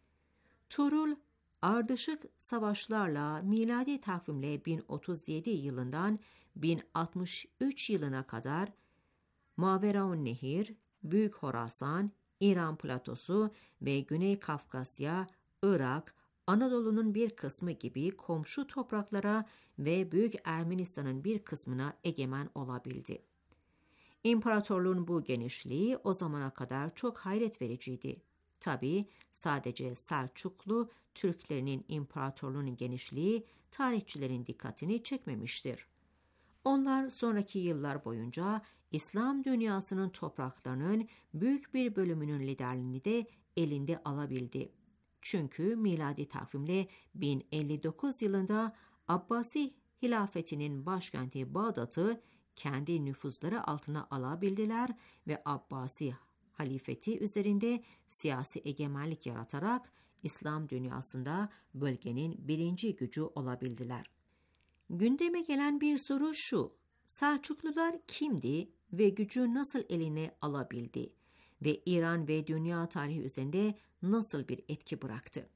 Tuğrul, ardışık savaşlarla miladi takvimle bin otuz yedi yılından bin altmış üç yılına kadar Maveraun Nehir, Büyük Horasan, İran platosu ve Güney Kafkasya, Irak, Anadolu'nun bir kısmı gibi komşu topraklara ve Büyük Ermenistan'ın bir kısmına egemen olabildi. İmparatorluğun bu genişliği o zamana kadar çok hayret vericiydi. Tabii sadece Selçuklu Türklerinin imparatorluğunun genişliği tarihçilerin dikkatini çekmemiştir. Onlar sonraki yıllar boyunca İslam dünyasının topraklarının büyük bir bölümünün liderliğini de elinde alabildi. Çünkü miladi takvimle bin elli dokuz yılında Abbasi hilafetinin başkenti Bağdat'ı kendi nüfuzları altına alabildiler ve Abbasi halifeti üzerinde siyasi egemenlik yaratarak İslam dünyasında bölgenin birinci gücü olabildiler. Gündeme gelen bir soru şu: Selçuklular kimdi ve gücü nasıl eline alabildi ve İran ve dünya tarihi üzerinde nasıl bir etki bıraktı?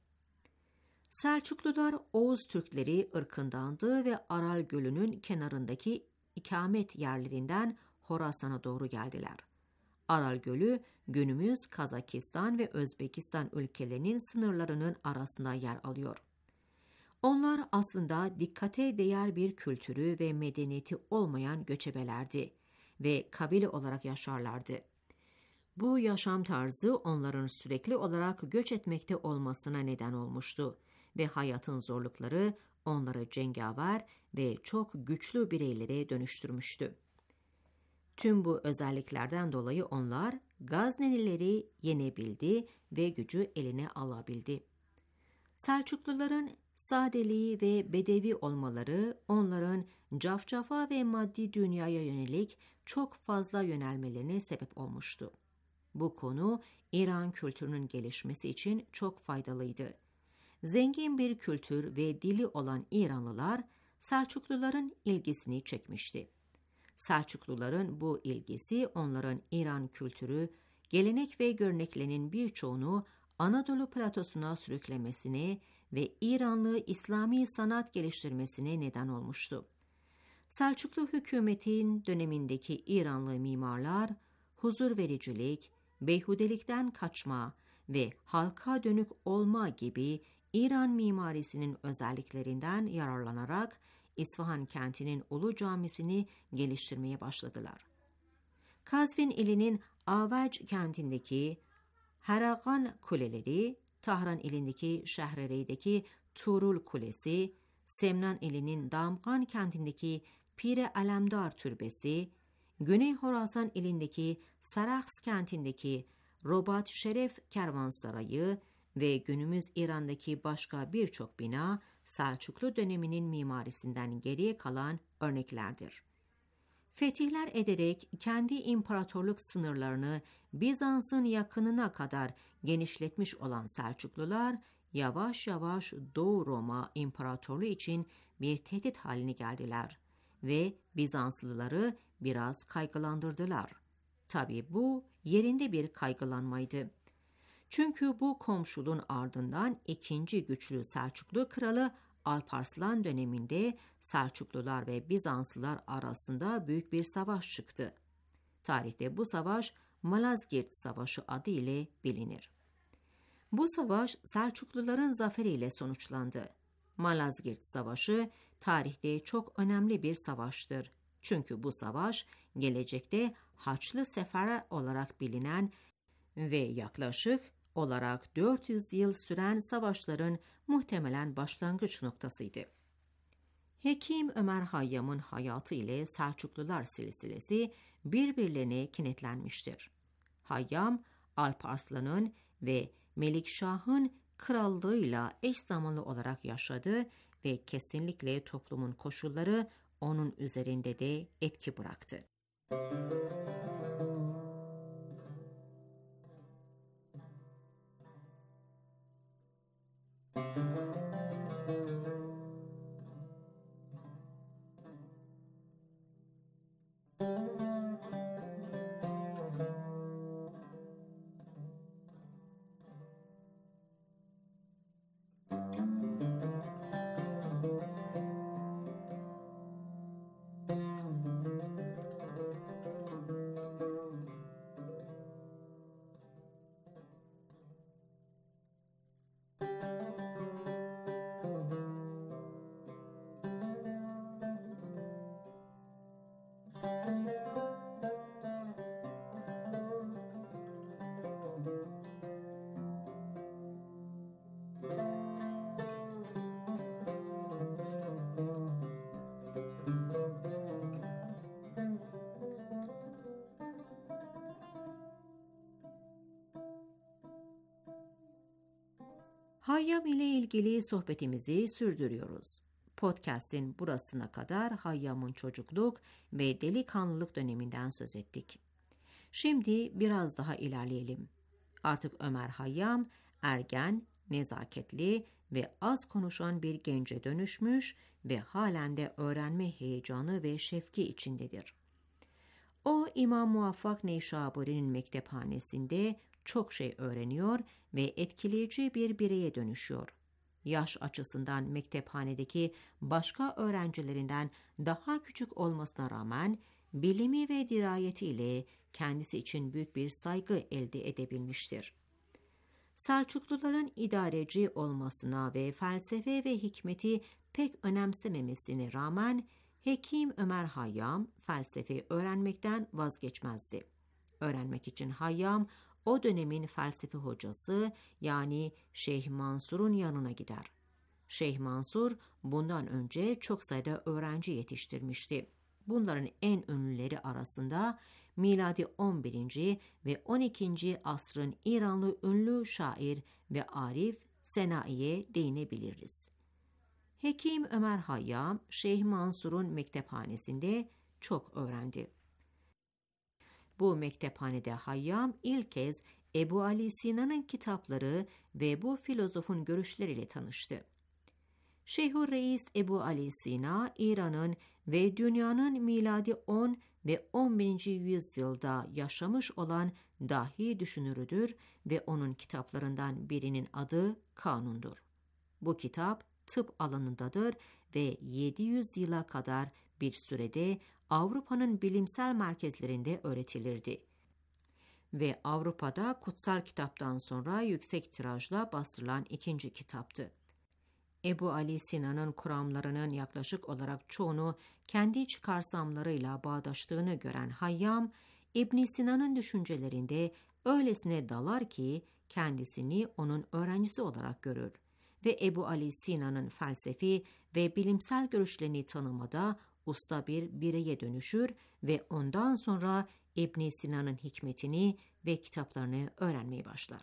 Selçuklular Oğuz Türkleri ırkındandı ve Aral Gölü'nün kenarındaki ikamet yerlerinden Horasan'a doğru geldiler. Aral Gölü günümüz Kazakistan ve Özbekistan ülkelerinin sınırlarının arasında yer alıyor. Onlar aslında dikkate değer bir kültürü ve medeniyeti olmayan göçebelerdi ve kabile olarak yaşarlardı. Bu yaşam tarzı onların sürekli olarak göç etmekte olmasına neden olmuştu ve hayatın zorlukları onları cengaver ve çok güçlü bireylere dönüştürmüştü. Tüm bu özelliklerden dolayı onlar Gaznelileri yenebildi ve gücü eline alabildi. Selçukluların sadeliği ve bedevi olmaları onların cafcafa ve maddi dünyaya yönelik çok fazla yönelmelerine sebep olmuştu. Bu konu İran kültürünün gelişmesi için çok faydalıydı. Zengin bir kültür ve dili olan İranlılar Selçukluların ilgisini çekmişti. Selçukluların bu ilgisi onların İran kültürü, gelenek ve göreneklerinin birçoğunu Anadolu platosuna sürüklemesine ve İranlı İslami sanat geliştirmesine neden olmuştu. Selçuklu hükümetin dönemindeki İranlı mimarlar, huzur vericilik, beyhudelikten kaçma ve halka dönük olma gibi İran mimarisinin özelliklerinden yararlanarak İsfahan kentinin Ulu Camisi'ni geliştirmeye başladılar. Kazvin ilinin Avac kentindeki Haragan kuleleri, Tahran ilindeki Şehrere'deki Tuğrul Kulesi, Semnan ilinin Damgan kentindeki Pir-i Alemdar Türbesi, Güney Horasan ilindeki Sarax kentindeki Robat Şeref Kervansarayı ve günümüz İran'daki başka birçok bina Selçuklu döneminin mimarisinden geriye kalan örneklerdir. Fetihler ederek kendi imparatorluk sınırlarını Bizans'ın yakınına kadar genişletmiş olan Selçuklular, yavaş yavaş Doğu Roma İmparatorluğu için bir tehdit haline geldiler ve Bizanslıları biraz kaygılandırdılar. Tabii bu yerinde bir kaygılanmaydı. Çünkü bu komşuluğun ardından ikinci güçlü Selçuklu kralı Alparslan döneminde Selçuklular ve Bizanslılar arasında büyük bir savaş çıktı. Tarihte bu savaş Malazgirt Savaşı adı ile bilinir. Bu savaş Selçukluların zaferiyle sonuçlandı. Malazgirt Savaşı tarihte çok önemli bir savaştır. Çünkü bu savaş gelecekte Haçlı Sefer olarak bilinen ve yaklaşık olarak dört yüz yıl süren savaşların muhtemelen başlangıç noktasıydı. Hekim Ömer Hayyam'ın hayatı ile Selçuklular silsilesi birbirlerine kenetlenmiştir. Hayyam, Alparslan'ın ve Melikşah'ın krallığıyla eş zamanlı olarak yaşadı ve kesinlikle toplumun koşulları onun üzerinde de etki bıraktı. Hayyam ile ilgili sohbetimizi sürdürüyoruz. Podcast'in burasına kadar Hayyam'ın çocukluk ve delikanlılık döneminden söz ettik. Şimdi biraz daha ilerleyelim. Artık Ömer Hayyam, ergen, nezaketli ve az konuşan bir gence dönüşmüş ve halen de öğrenme heyecanı ve şefki içindedir. O, İmam Muvaffak Neysaburi'nin mektephanesinde çok şey öğreniyor ve etkileyici bir bireye dönüşüyor. Yaş açısından mektephanedeki başka öğrencilerinden daha küçük olmasına rağmen bilimi ve dirayetiyle kendisi için büyük bir saygı elde edebilmiştir. Selçukluların idareci olmasına ve felsefe ve hikmeti pek önemsememesine rağmen Hekim Ömer Hayyam felsefe öğrenmekten vazgeçmezdi. Öğrenmek için Hayyam o dönemin felsefe hocası yani Şeyh Mansur'un yanına gider. Şeyh Mansur bundan önce çok sayıda öğrenci yetiştirmişti. Bunların en ünlüleri arasında miladi on birinci ve on ikinci asrın İranlı ünlü şair ve arif Senai'ye değinebiliriz. Hekim Ömer Hayyam, Şeyh Mansur'un mektephanesinde çok öğrendi. Bu mektephanede Hayyam ilk kez Ebu Ali Sina'nın kitapları ve bu filozofun görüşleriyle tanıştı. Şeyhü'r-Reis Ebu Ali Sina, İran'ın ve dünyanın miladi on ve on birinci yüzyılda yaşamış olan dahi düşünürüdür ve onun kitaplarından birinin adı Kanun'dur. Bu kitap tıp alanındadır ve yedi yüz yıla kadar bir sürede Avrupa'nın bilimsel merkezlerinde öğretilirdi. Ve Avrupa'da kutsal kitaptan sonra yüksek tirajla bastırılan ikinci kitaptı. Ebu Ali Sina'nın kuramlarının yaklaşık olarak çoğunu kendi çıkarsamlarıyla bağdaştığını gören Hayyam, İbn Sina'nın düşüncelerinde öylesine dalar ki kendisini onun öğrencisi olarak görür ve Ebu Ali Sina'nın felsefi ve bilimsel görüşlerini tanımada usta bir bireye dönüşür ve ondan sonra İbn Sina'nın hikmetini ve kitaplarını öğrenmeye başlar.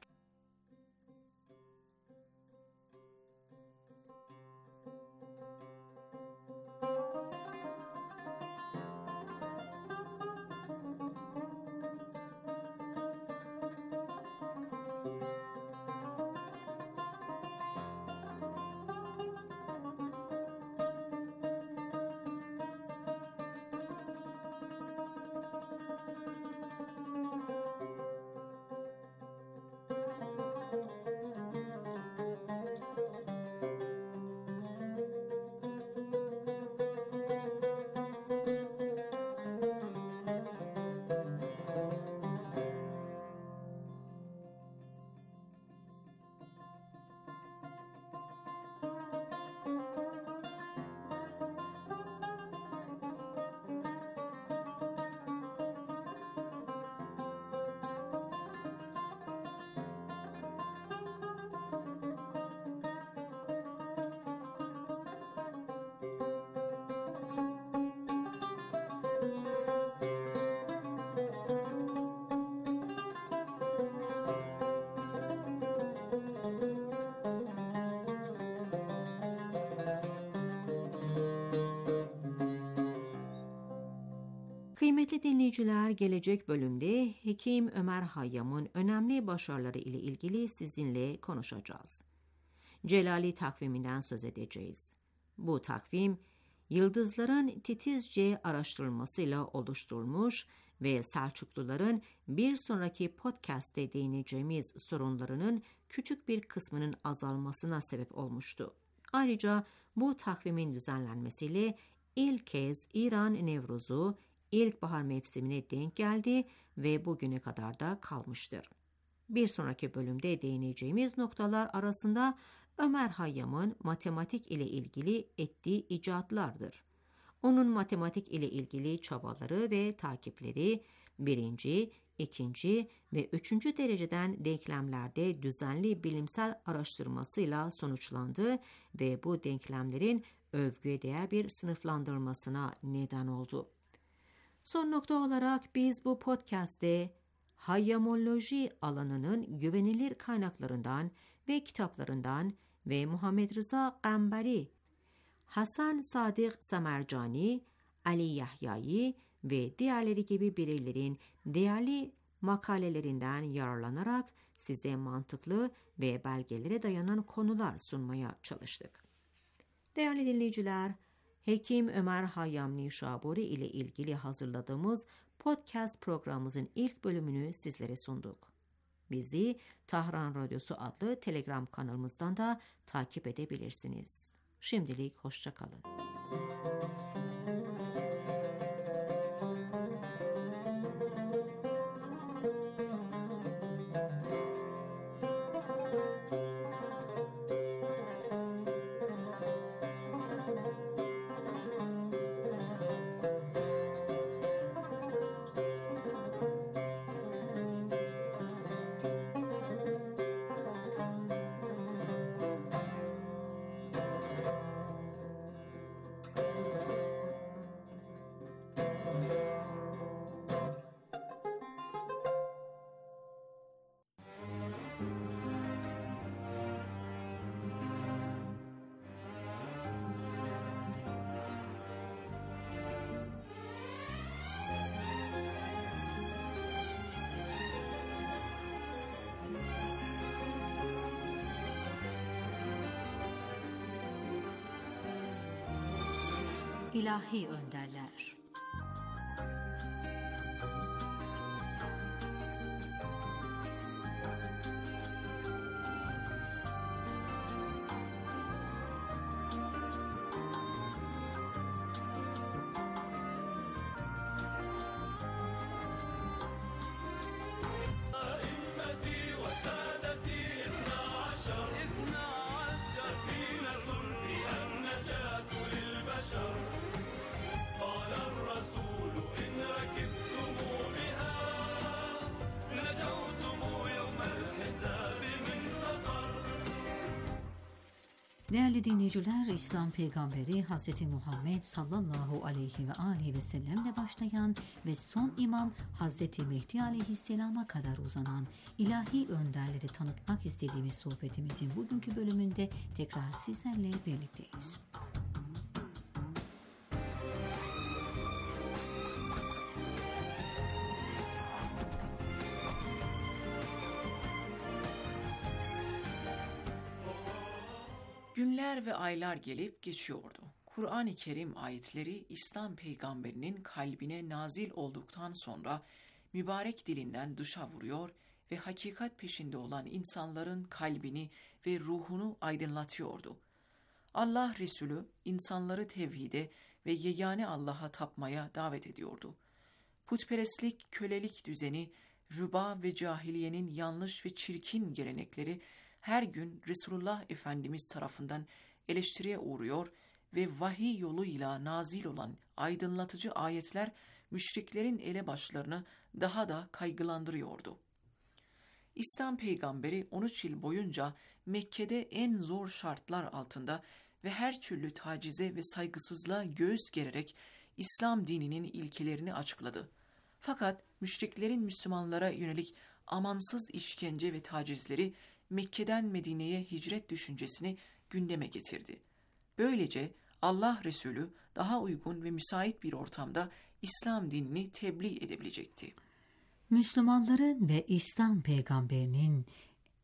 Kıymetli dinleyiciler, gelecek bölümde Hekim Ömer Hayyam'ın önemli başarıları ile ilgili sizinle konuşacağız. Celali takviminden söz edeceğiz. Bu takvim, yıldızların titizce araştırılmasıyla oluşturulmuş ve Selçukluların bir sonraki podcast'te değineceğimiz sorunlarının küçük bir kısmının azalmasına sebep olmuştu. Ayrıca bu takvimin düzenlenmesiyle ilk kez İran Nevruz'u ilkbahar mevsimine denk geldi ve bugüne kadar da kalmıştır. Bir sonraki bölümde değineceğimiz noktalar arasında Ömer Hayyam'ın matematik ile ilgili ettiği icatlardır. Onun matematik ile ilgili çabaları ve takipleri birinci, ikinci ve üçüncü dereceden denklemlerde düzenli bilimsel araştırmasıyla sonuçlandı ve bu denklemlerin övgüye değer bir sınıflandırılmasına neden oldu. Son nokta olarak biz bu podcast'te Hayyamoloji alanının güvenilir kaynaklarından ve kitaplarından ve Muhammed Rıza Qambari, Hasan Sadık Semercani, Ali Yahya'yı ve diğerleri gibi bireylerin değerli makalelerinden yararlanarak size mantıklı ve belgelere dayanan konular sunmaya çalıştık. Değerli dinleyiciler, Hekim Ömer Hayyam Nişaburi ile ilgili hazırladığımız podcast programımızın ilk bölümünü sizlere sunduk. Bizi Tahran Radyosu adlı Telegram kanalımızdan da takip edebilirsiniz. Şimdilik hoşça kalın. İlahi önderler. Değerli dinleyiciler, İslam Peygamberi Hz. Muhammed sallallahu aleyhi ve aleyhi ve sellemle başlayan ve son imam Hz. Mehdi aleyhisselama kadar uzanan ilahi önderleri tanıtmak istediğimiz sohbetimizin bugünkü bölümünde tekrar sizlerle birlikteyiz. Günler ve aylar gelip geçiyordu. Kur'an-ı Kerim ayetleri İslam peygamberinin kalbine nazil olduktan sonra mübarek dilinden dışa vuruyor ve hakikat peşinde olan insanların kalbini ve ruhunu aydınlatıyordu. Allah Resulü insanları tevhide ve yegane Allah'a tapmaya davet ediyordu. Putperestlik, kölelik düzeni, rüba ve cahiliyenin yanlış ve çirkin gelenekleri her gün Resulullah Efendimiz tarafından eleştiriye uğruyor ve vahiy yoluyla nazil olan aydınlatıcı ayetler müşriklerin elebaşlarını daha da kaygılandırıyordu. İslam peygamberi on üç yıl boyunca Mekke'de en zor şartlar altında ve her türlü tacize ve saygısızlığa göğüs gererek İslam dininin ilkelerini açıkladı. Fakat müşriklerin Müslümanlara yönelik amansız işkence ve tacizleri Mekke'den Medine'ye hicret düşüncesini gündeme getirdi. Böylece Allah Resulü daha uygun ve müsait bir ortamda İslam dinini tebliğ edebilecekti. Müslümanların ve İslam peygamberinin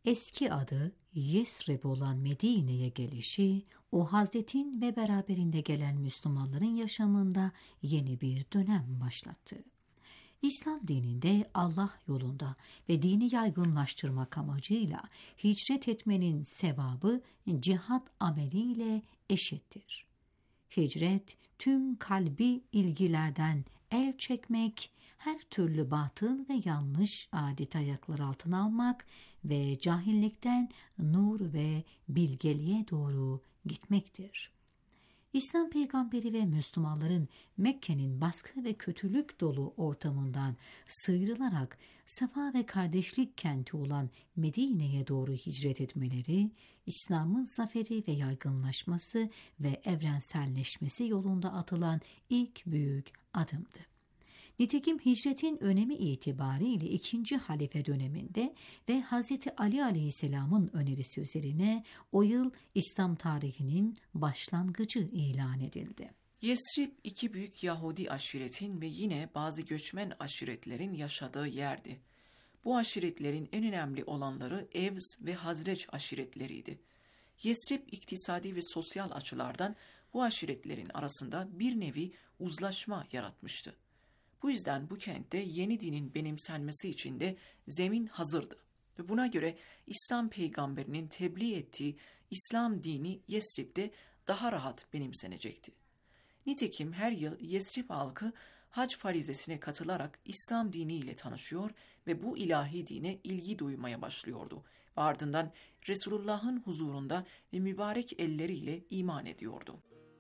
eski adı Yesrib olan Medine'ye gelişi, o Hazretin ve beraberinde gelen Müslümanların yaşamında yeni bir dönem başlattı. İslam dininde Allah yolunda ve dini yaygınlaştırmak amacıyla hicret etmenin sevabı cihat ameliyle eşittir. Hicret, tüm kalbi ilgilerden el çekmek, her türlü batıl ve yanlış adet ayaklar altına almak ve cahillikten nur ve bilgeliğe doğru gitmektir. İslam peygamberi ve Müslümanların Mekke'nin baskı ve kötülük dolu ortamından sıyrılarak safa ve kardeşlik kenti olan Medine'ye doğru hicret etmeleri, İslam'ın zaferi ve yaygınlaşması ve evrenselleşmesi yolunda atılan ilk büyük adımdı. Nitekim hicretin önemi itibariyle ikinci halife döneminde ve Hazreti Ali Aleyhisselam'ın önerisi üzerine o yıl İslam tarihinin başlangıcı ilan edildi. Yesrib iki büyük Yahudi aşiretin ve yine bazı göçmen aşiretlerin yaşadığı yerdi. Bu aşiretlerin en önemli olanları Evs ve Hazreç aşiretleriydi. Yesrib iktisadi ve sosyal açılardan bu aşiretlerin arasında bir nevi uzlaşma yaratmıştı. Bu yüzden bu kentte yeni dinin benimsenmesi için de zemin hazırdı. Ve buna göre İslam peygamberinin tebliğ ettiği İslam dini Yesrib'de daha rahat benimsenecekti. Nitekim her yıl Yesrib halkı hac farizesine katılarak İslam diniyle tanışıyor ve bu ilahi dine ilgi duymaya başlıyordu. Ve ardından Resulullah'ın huzurunda ve mübarek elleriyle iman ediyordu.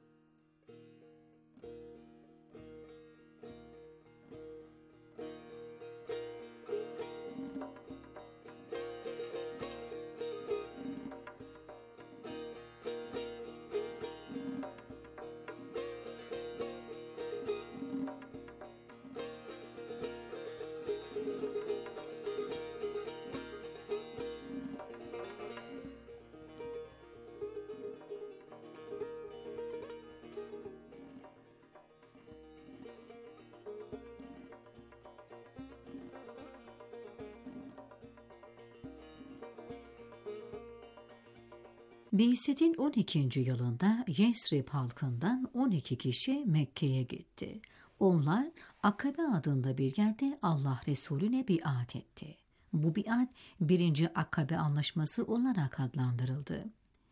Bi'setin on ikinci yılında Yesrib halkından on iki kişi Mekke'ye gitti. Onlar Akabe adında bir yerde Allah Resulüne biat etti. Bu biat birinci Akabe anlaşması olarak adlandırıldı.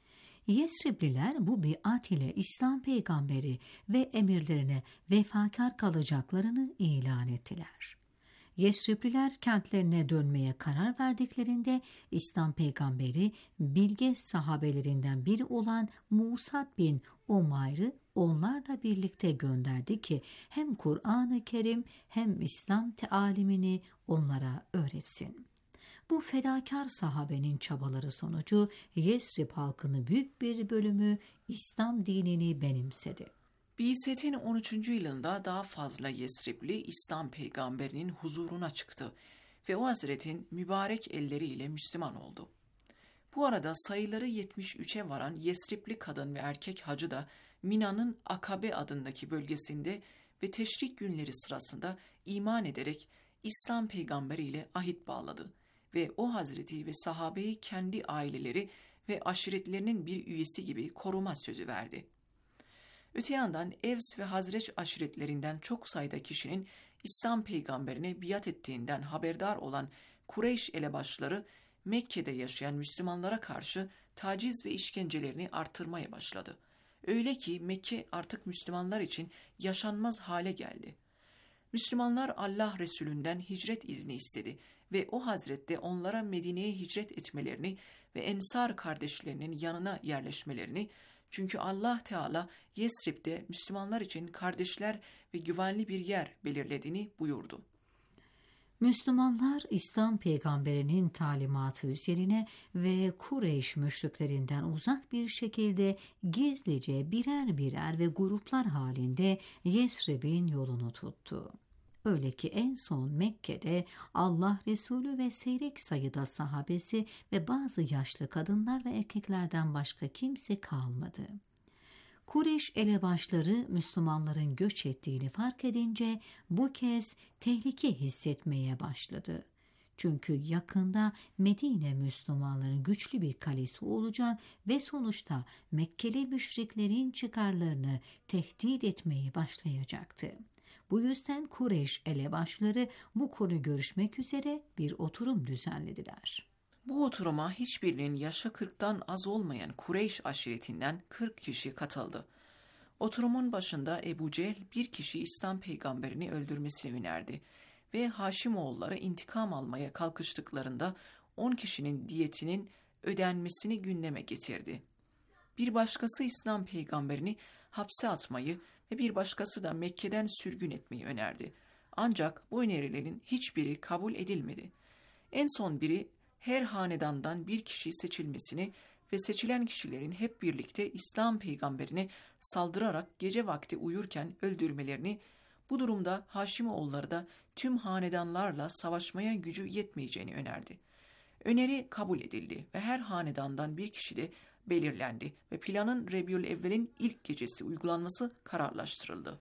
Yesribliler bu biat ile İslam peygamberi ve emirlerine vefakar kalacaklarını ilan ettiler. Yesribliler kentlerine dönmeye karar verdiklerinde İslam peygamberi bilge sahabelerinden biri olan Musad bin Umayr'ı onlarla birlikte gönderdi ki hem Kur'an-ı Kerim hem İslam tealimini onlara öğretsin. Bu fedakar sahabenin çabaları sonucu Yesrib halkının büyük bir bölümü İslam dinini benimsedi. Bi'setin on üçüncü yılında daha fazla Yesribli İslam peygamberinin huzuruna çıktı ve o hazretin mübarek elleriyle Müslüman oldu. Bu arada sayıları yetmiş üçe varan Yesribli kadın ve erkek hacı da Mina'nın Akabe adındaki bölgesinde ve teşrik günleri sırasında iman ederek İslam peygamberiyle ahit bağladı ve o hazreti ve sahabeyi kendi aileleri ve aşiretlerinin bir üyesi gibi koruma sözü verdi. Öte yandan Evs ve Hazreç aşiretlerinden çok sayıda kişinin İslam peygamberine biat ettiğinden haberdar olan Kureyş elebaşları Mekke'de yaşayan Müslümanlara karşı taciz ve işkencelerini artırmaya başladı. Öyle ki Mekke artık Müslümanlar için yaşanmaz hale geldi. Müslümanlar Allah Resulünden hicret izni istedi ve o hazrette onlara Medine'ye hicret etmelerini ve Ensar kardeşlerinin yanına yerleşmelerini, çünkü Allah Teala Yesrib'de Müslümanlar için kardeşler ve güvenli bir yer belirlediğini buyurdu. Müslümanlar İslam peygamberinin talimatı üzerine ve Kureyş müşriklerinden uzak bir şekilde gizlice birer birer ve gruplar halinde Yesrib'in yolunu tuttu. Öyle ki en son Mekke'de Allah Resulü ve seyrek sayıda sahabesi ve bazı yaşlı kadınlar ve erkeklerden başka kimse kalmadı. Kureyş elebaşları Müslümanların göç ettiğini fark edince bu kez tehlike hissetmeye başladı. Çünkü yakında Medine Müslümanların güçlü bir kalesi olacak ve sonuçta Mekkeli müşriklerin çıkarlarını tehdit etmeyi başlayacaktı. Bu yüzden Kureyş elebaşları bu konu görüşmek üzere bir oturum düzenlediler. Bu oturuma hiçbirinin yaşı kırktan az olmayan Kureyş aşiretinden kırk kişi katıldı. Oturumun başında Ebu Cehil bir kişi İslam peygamberini öldürmesini önerdi ve Haşimoğulları intikam almaya kalkıştıklarında on kişinin diyetinin ödenmesini gündeme getirdi. Bir başkası İslam peygamberini hapse atmayı ve bir başkası da Mekke'den sürgün etmeyi önerdi. Ancak bu önerilerin hiçbiri kabul edilmedi. En son biri her hanedandan bir kişi seçilmesini ve seçilen kişilerin hep birlikte İslam peygamberine saldırarak gece vakti uyurken öldürmelerini, bu durumda Haşimoğulları da tüm hanedanlarla savaşmaya gücü yetmeyeceğini önerdi. Öneri kabul edildi ve her hanedandan bir kişi de belirlendi ve planın Rebiülevvel'in ilk gecesi uygulanması kararlaştırıldı.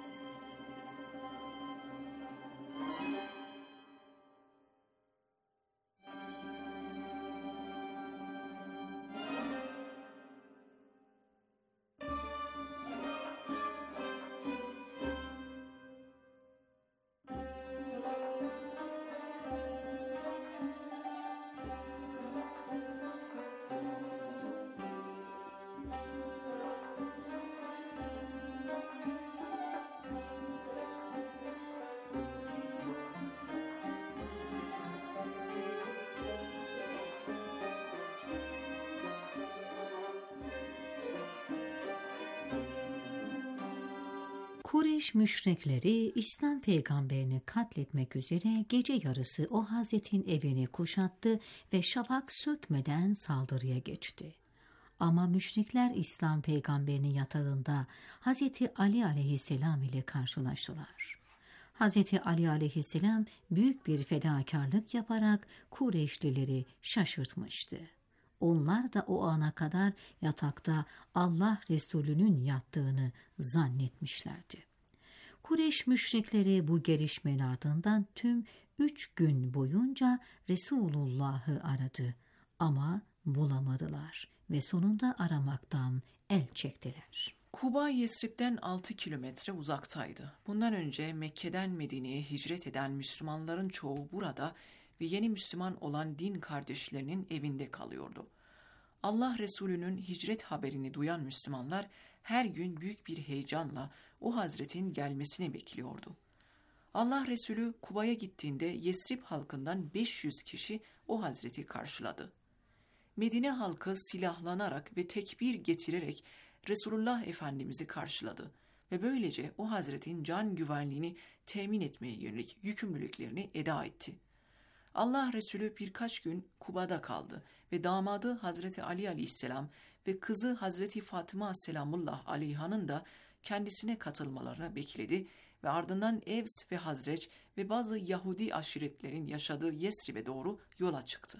Kureyş müşrikleri İslam peygamberini katletmek üzere gece yarısı o Hazretin evini kuşattı ve şafak sökmeden saldırıya geçti. Ama müşrikler İslam peygamberinin yatağında Hazreti Ali aleyhisselam ile karşılaştılar. Hazreti Ali aleyhisselam büyük bir fedakarlık yaparak Kureyşlileri şaşırtmıştı. Onlar da o ana kadar yatakta Allah Resulü'nün yattığını zannetmişlerdi. Kureyş müşrikleri bu gelişmenin ardından tüm üç gün boyunca Resulullah'ı aradı ama bulamadılar ve sonunda aramaktan el çektiler. Kuba Yesrib'den altı kilometre uzaktaydı. Bundan önce Mekke'den Medine'ye hicret eden Müslümanların çoğu burada ve yeni Müslüman olan din kardeşlerinin evinde kalıyordu. Allah Resulü'nün hicret haberini duyan Müslümanlar her gün büyük bir heyecanla o Hazretin gelmesini bekliyordu. Allah Resulü Kuba'ya gittiğinde Yesrib halkından beş yüz kişi o Hazreti karşıladı. Medine halkı silahlanarak ve tekbir getirerek Resulullah Efendimiz'i karşıladı ve böylece o Hazretin can güvenliğini temin etmeye yönelik yükümlülüklerini eda etti. Allah Resulü birkaç gün Kuba'da kaldı ve damadı Hazreti Ali aleyhisselam ve kızı Hazreti Fatıma selamullah aleyhanın da kendisine katılmalarını bekledi ve ardından Evs ve Hazreç ve bazı Yahudi aşiretlerin yaşadığı Yesrib'e doğru yola çıktı.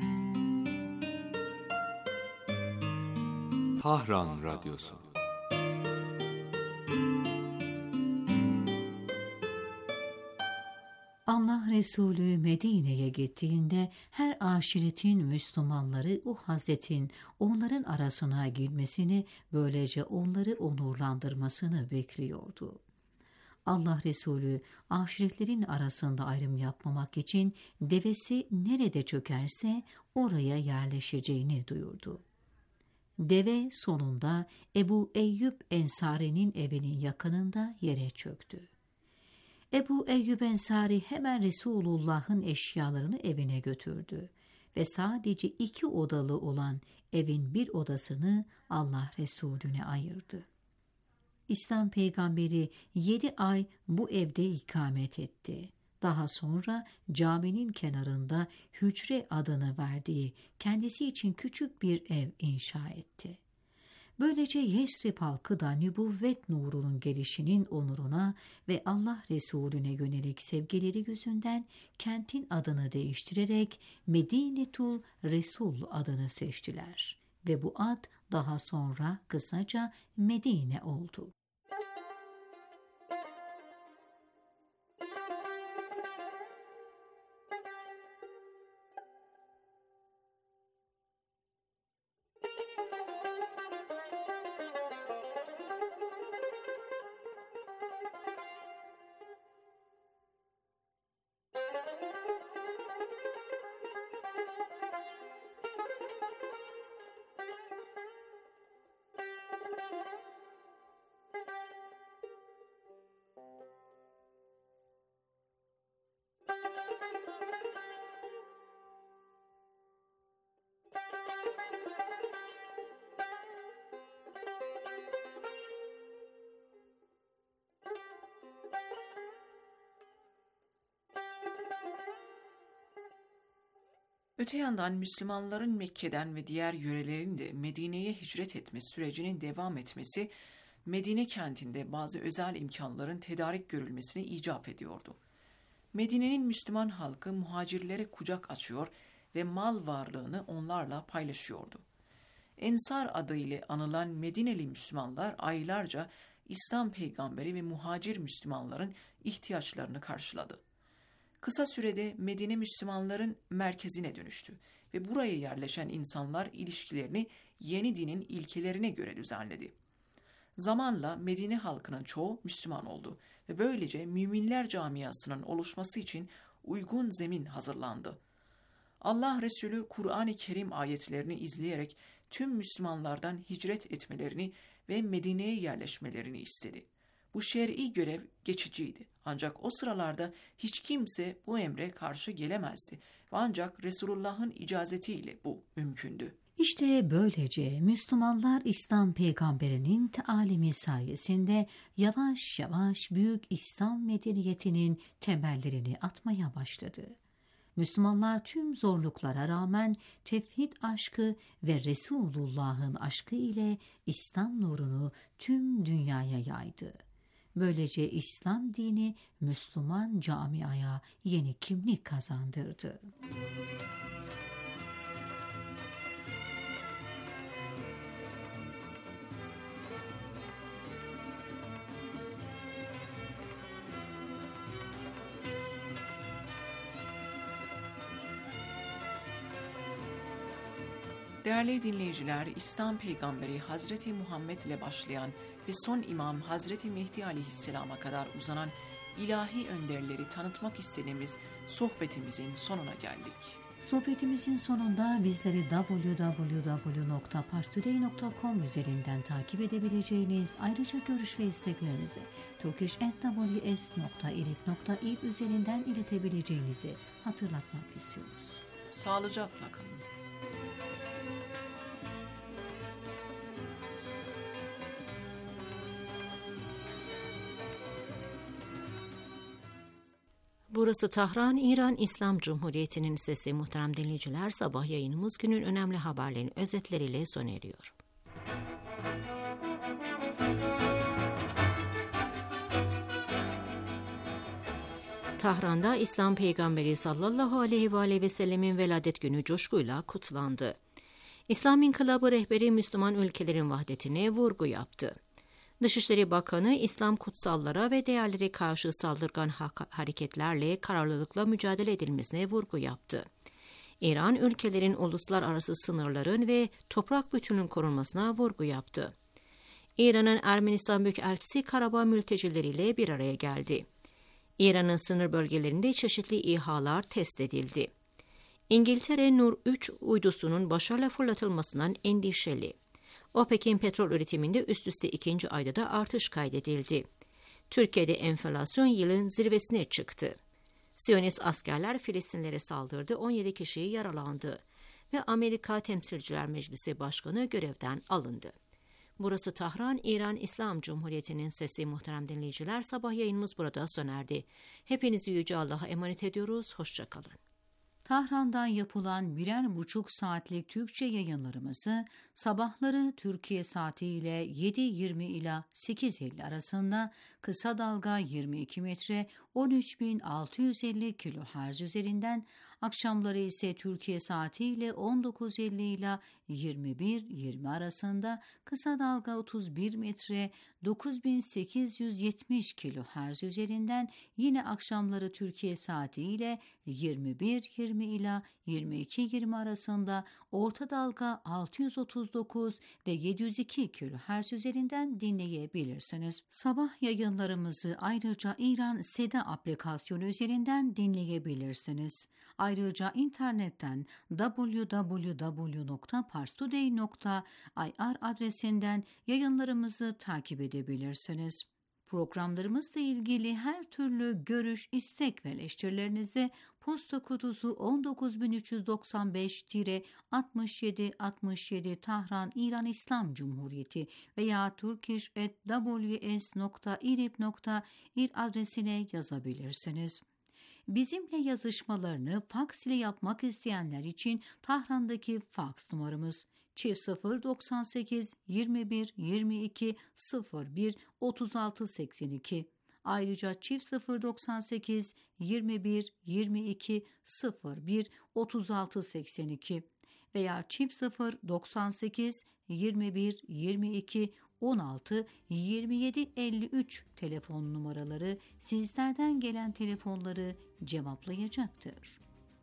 Tahran Radyosu. Allah Resulü Medine'ye gittiğinde her aşiretin Müslümanları o Hazretin onların arasına girmesini, böylece onları onurlandırmasını bekliyordu. Allah Resulü aşiretlerin arasında ayrım yapmamak için devesi nerede çökerse oraya yerleşeceğini duyurdu. Deve sonunda Ebu Eyyub Ensari'nin evinin yakınında yere çöktü. Ebu Eyyub Ensari hemen Resulullah'ın eşyalarını evine götürdü ve sadece iki odalı olan evin bir odasını Allah Resulüne ayırdı. İslam peygamberi yedi ay bu evde ikamet etti. Daha sonra caminin kenarında hücre adını verdiği kendisi için küçük bir ev inşa etti. Böylece Yesrib halkı da nübüvvet nurunun gelişinin onuruna ve Allah Resulüne yönelik sevgileri yüzünden kentin adını değiştirerek Medinetul Resul adını seçtiler ve bu ad daha sonra kısaca Medine oldu. Öte yandan Müslümanların Mekke'den ve diğer yörelerin de Medine'ye hicret etme sürecinin devam etmesi, Medine kentinde bazı özel imkanların tedarik görülmesini icap ediyordu. Medine'nin Müslüman halkı muhacirlere kucak açıyor ve mal varlığını onlarla paylaşıyordu. Ensar adıyla anılan Medineli Müslümanlar aylarca İslam peygamberi ve muhacir Müslümanların ihtiyaçlarını karşıladı. Kısa sürede Medine Müslümanların merkezine dönüştü ve buraya yerleşen insanlar ilişkilerini yeni dinin ilkelerine göre düzenledi. Zamanla Medine halkının çoğu Müslüman oldu ve böylece müminler camiasının oluşması için uygun zemin hazırlandı. Allah Resulü Kur'an-ı Kerim ayetlerini izleyerek tüm Müslümanlardan hicret etmelerini ve Medine'ye yerleşmelerini istedi. Bu şer'i görev geçiciydi. Ancak o sıralarda hiç kimse bu emre karşı gelemezdi. Ve ancak Resulullah'ın icazetiyle bu mümkündü. İşte böylece Müslümanlar İslam peygamberinin tealimi sayesinde yavaş yavaş büyük İslam medeniyetinin temellerini atmaya başladı. Müslümanlar tüm zorluklara rağmen tevhid aşkı ve Resulullah'ın aşkı ile İslam nurunu tüm dünyaya yaydı. Böylece İslam dini Müslüman camiaya yeni kimlik kazandırdı. Değerli dinleyiciler, İslam peygamberi Hazreti Muhammed ile başlayan ve son imam Hazreti Mehdi aleyhisselama kadar uzanan ilahi önderleri tanıtmak istediğimiz sohbetimizin sonuna geldik. Sohbetimizin sonunda bizleri double-u double-u double-u nokta parstoday nokta com üzerinden takip edebileceğiniz, ayrıca görüş ve isteklerinizi turkish at w s nokta irib nokta i r üzerinden iletebileceğinizi hatırlatmak istiyoruz. Sağlıcakla kalın. Burası Tahran, İran İslam Cumhuriyeti'nin sesi. Muhterem dinleyiciler, sabah yayınımız günün önemli haberlerini özetleriyle sona eriyor. Tahran'da İslam Peygamberi sallallahu aleyhi ve aleyhi ve sellemin veladet günü coşkuyla kutlandı. İslam İnkılabı rehberi Müslüman ülkelerin vahdetine vurgu yaptı. Dışişleri Bakanı, İslam kutsallara ve değerlere karşı saldırgan hareketlerle kararlılıkla mücadele edilmesine vurgu yaptı. İran, ülkelerin uluslararası sınırların ve toprak bütünlüğünün korunmasına vurgu yaptı. İran'ın Ermenistan Büyükelçisi Karabağ mültecileriyle bir araya geldi. İran'ın sınır bölgelerinde çeşitli İHA'lar test edildi. İngiltere, Nur üç uydusunun başarıyla fırlatılmasından endişeli. OPEC'in petrol üretiminde üst üste ikinci ayda da artış kaydedildi. Türkiye'de enflasyon yılın zirvesine çıktı. Siyonist askerler Filistinlere saldırdı, on yedi kişi yaralandı ve Amerika Temsilciler Meclisi Başkanı görevden alındı. Burası Tahran, İran İslam Cumhuriyeti'nin sesi. Muhterem dinleyiciler, sabah yayınımız burada sona erdi. Hepinizi Yüce Allah'a emanet ediyoruz. Hoşça kalın. Tahran'dan yapılan birer buçuk saatlik Türkçe yayınlarımızı sabahları Türkiye saatiyle yedi yirmi ila sekiz elli arasında kısa dalga yirmi iki metre on üç bin altı yüz elli kilohertz üzerinden, akşamları ise Türkiye saatiyle on dokuz elli ila yirmi bir yirmi arasında kısa dalga otuz bir metre dokuz bin sekiz yüz yetmiş kilohertz üzerinden, yine akşamları Türkiye saatiyle yirmi bir yirmi ila yirmi iki yirmi arasında orta dalga altı yüz otuz dokuz ve yedi yüz iki kilohertz üzerinden dinleyebilirsiniz. Sabah yayınlarımızı ayrıca İran Seda aplikasyonu üzerinden dinleyebilirsiniz. Ayrıca internetten double-u double-u double-u nokta parstoday nokta i r adresinden yayınlarımızı takip edebilirsiniz. Programlarımızla ilgili her türlü görüş, istek ve eleştirilerinizi posta kutusu on dokuz bin üç yüz doksan beş altmış yedi altmış yedi Tahran, İran İslam Cumhuriyeti veya turkish at w s nokta irib nokta i r adresine yazabilirsiniz. Bizimle yazışmalarını faks ile yapmak isteyenler için Tahran'daki faks numaramız çift sıfır doksan sekiz yirmi bir yirmi iki sıfır bir otuz altı seksen iki. Ayrıca çift sıfır doksan sekiz yirmi bir yirmi iki sıfır bir otuz altı seksen iki veya çift sıfır doksan sekiz yirmi bir yirmi iki on altı yirmi yedi elli üç telefon numaraları sizlerden gelen telefonları cevaplayacaktır.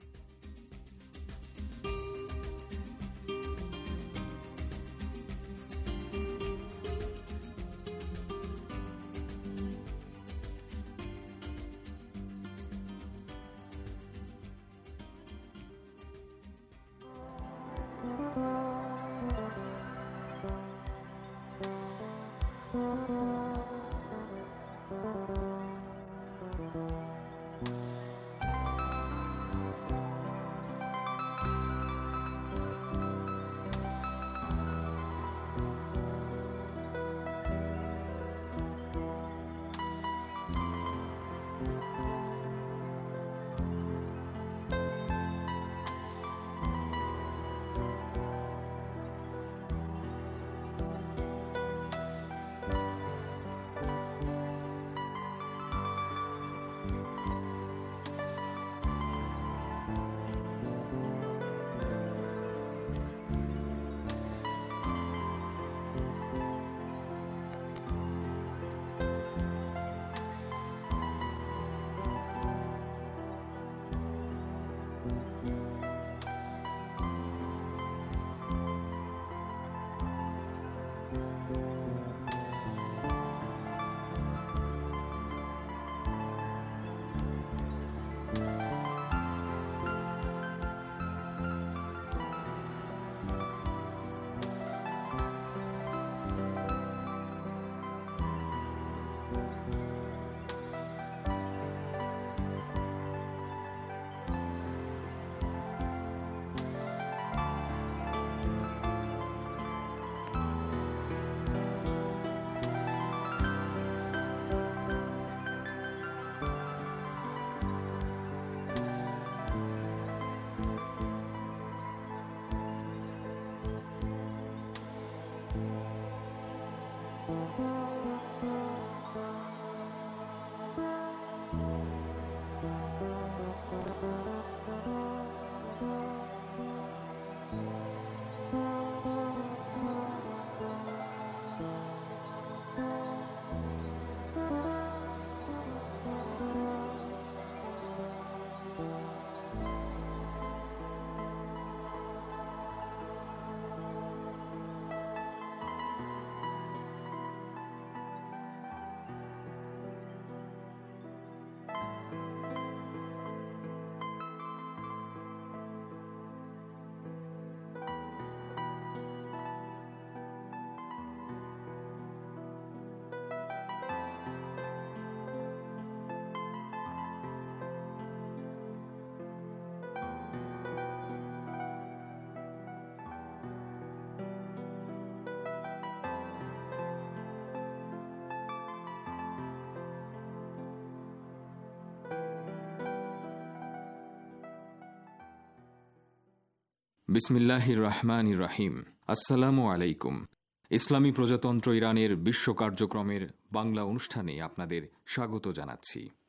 বিসমিল্লাহিররহমানিররহিম। আসসালামু আলাইকুম। ইসলামী প্রজাতন্ত্র ইরানের বিশ্ব কার্যক্রমের বাংলা অনুষ্ঠানে আপনাদের স্বাগত জানাচ্ছি।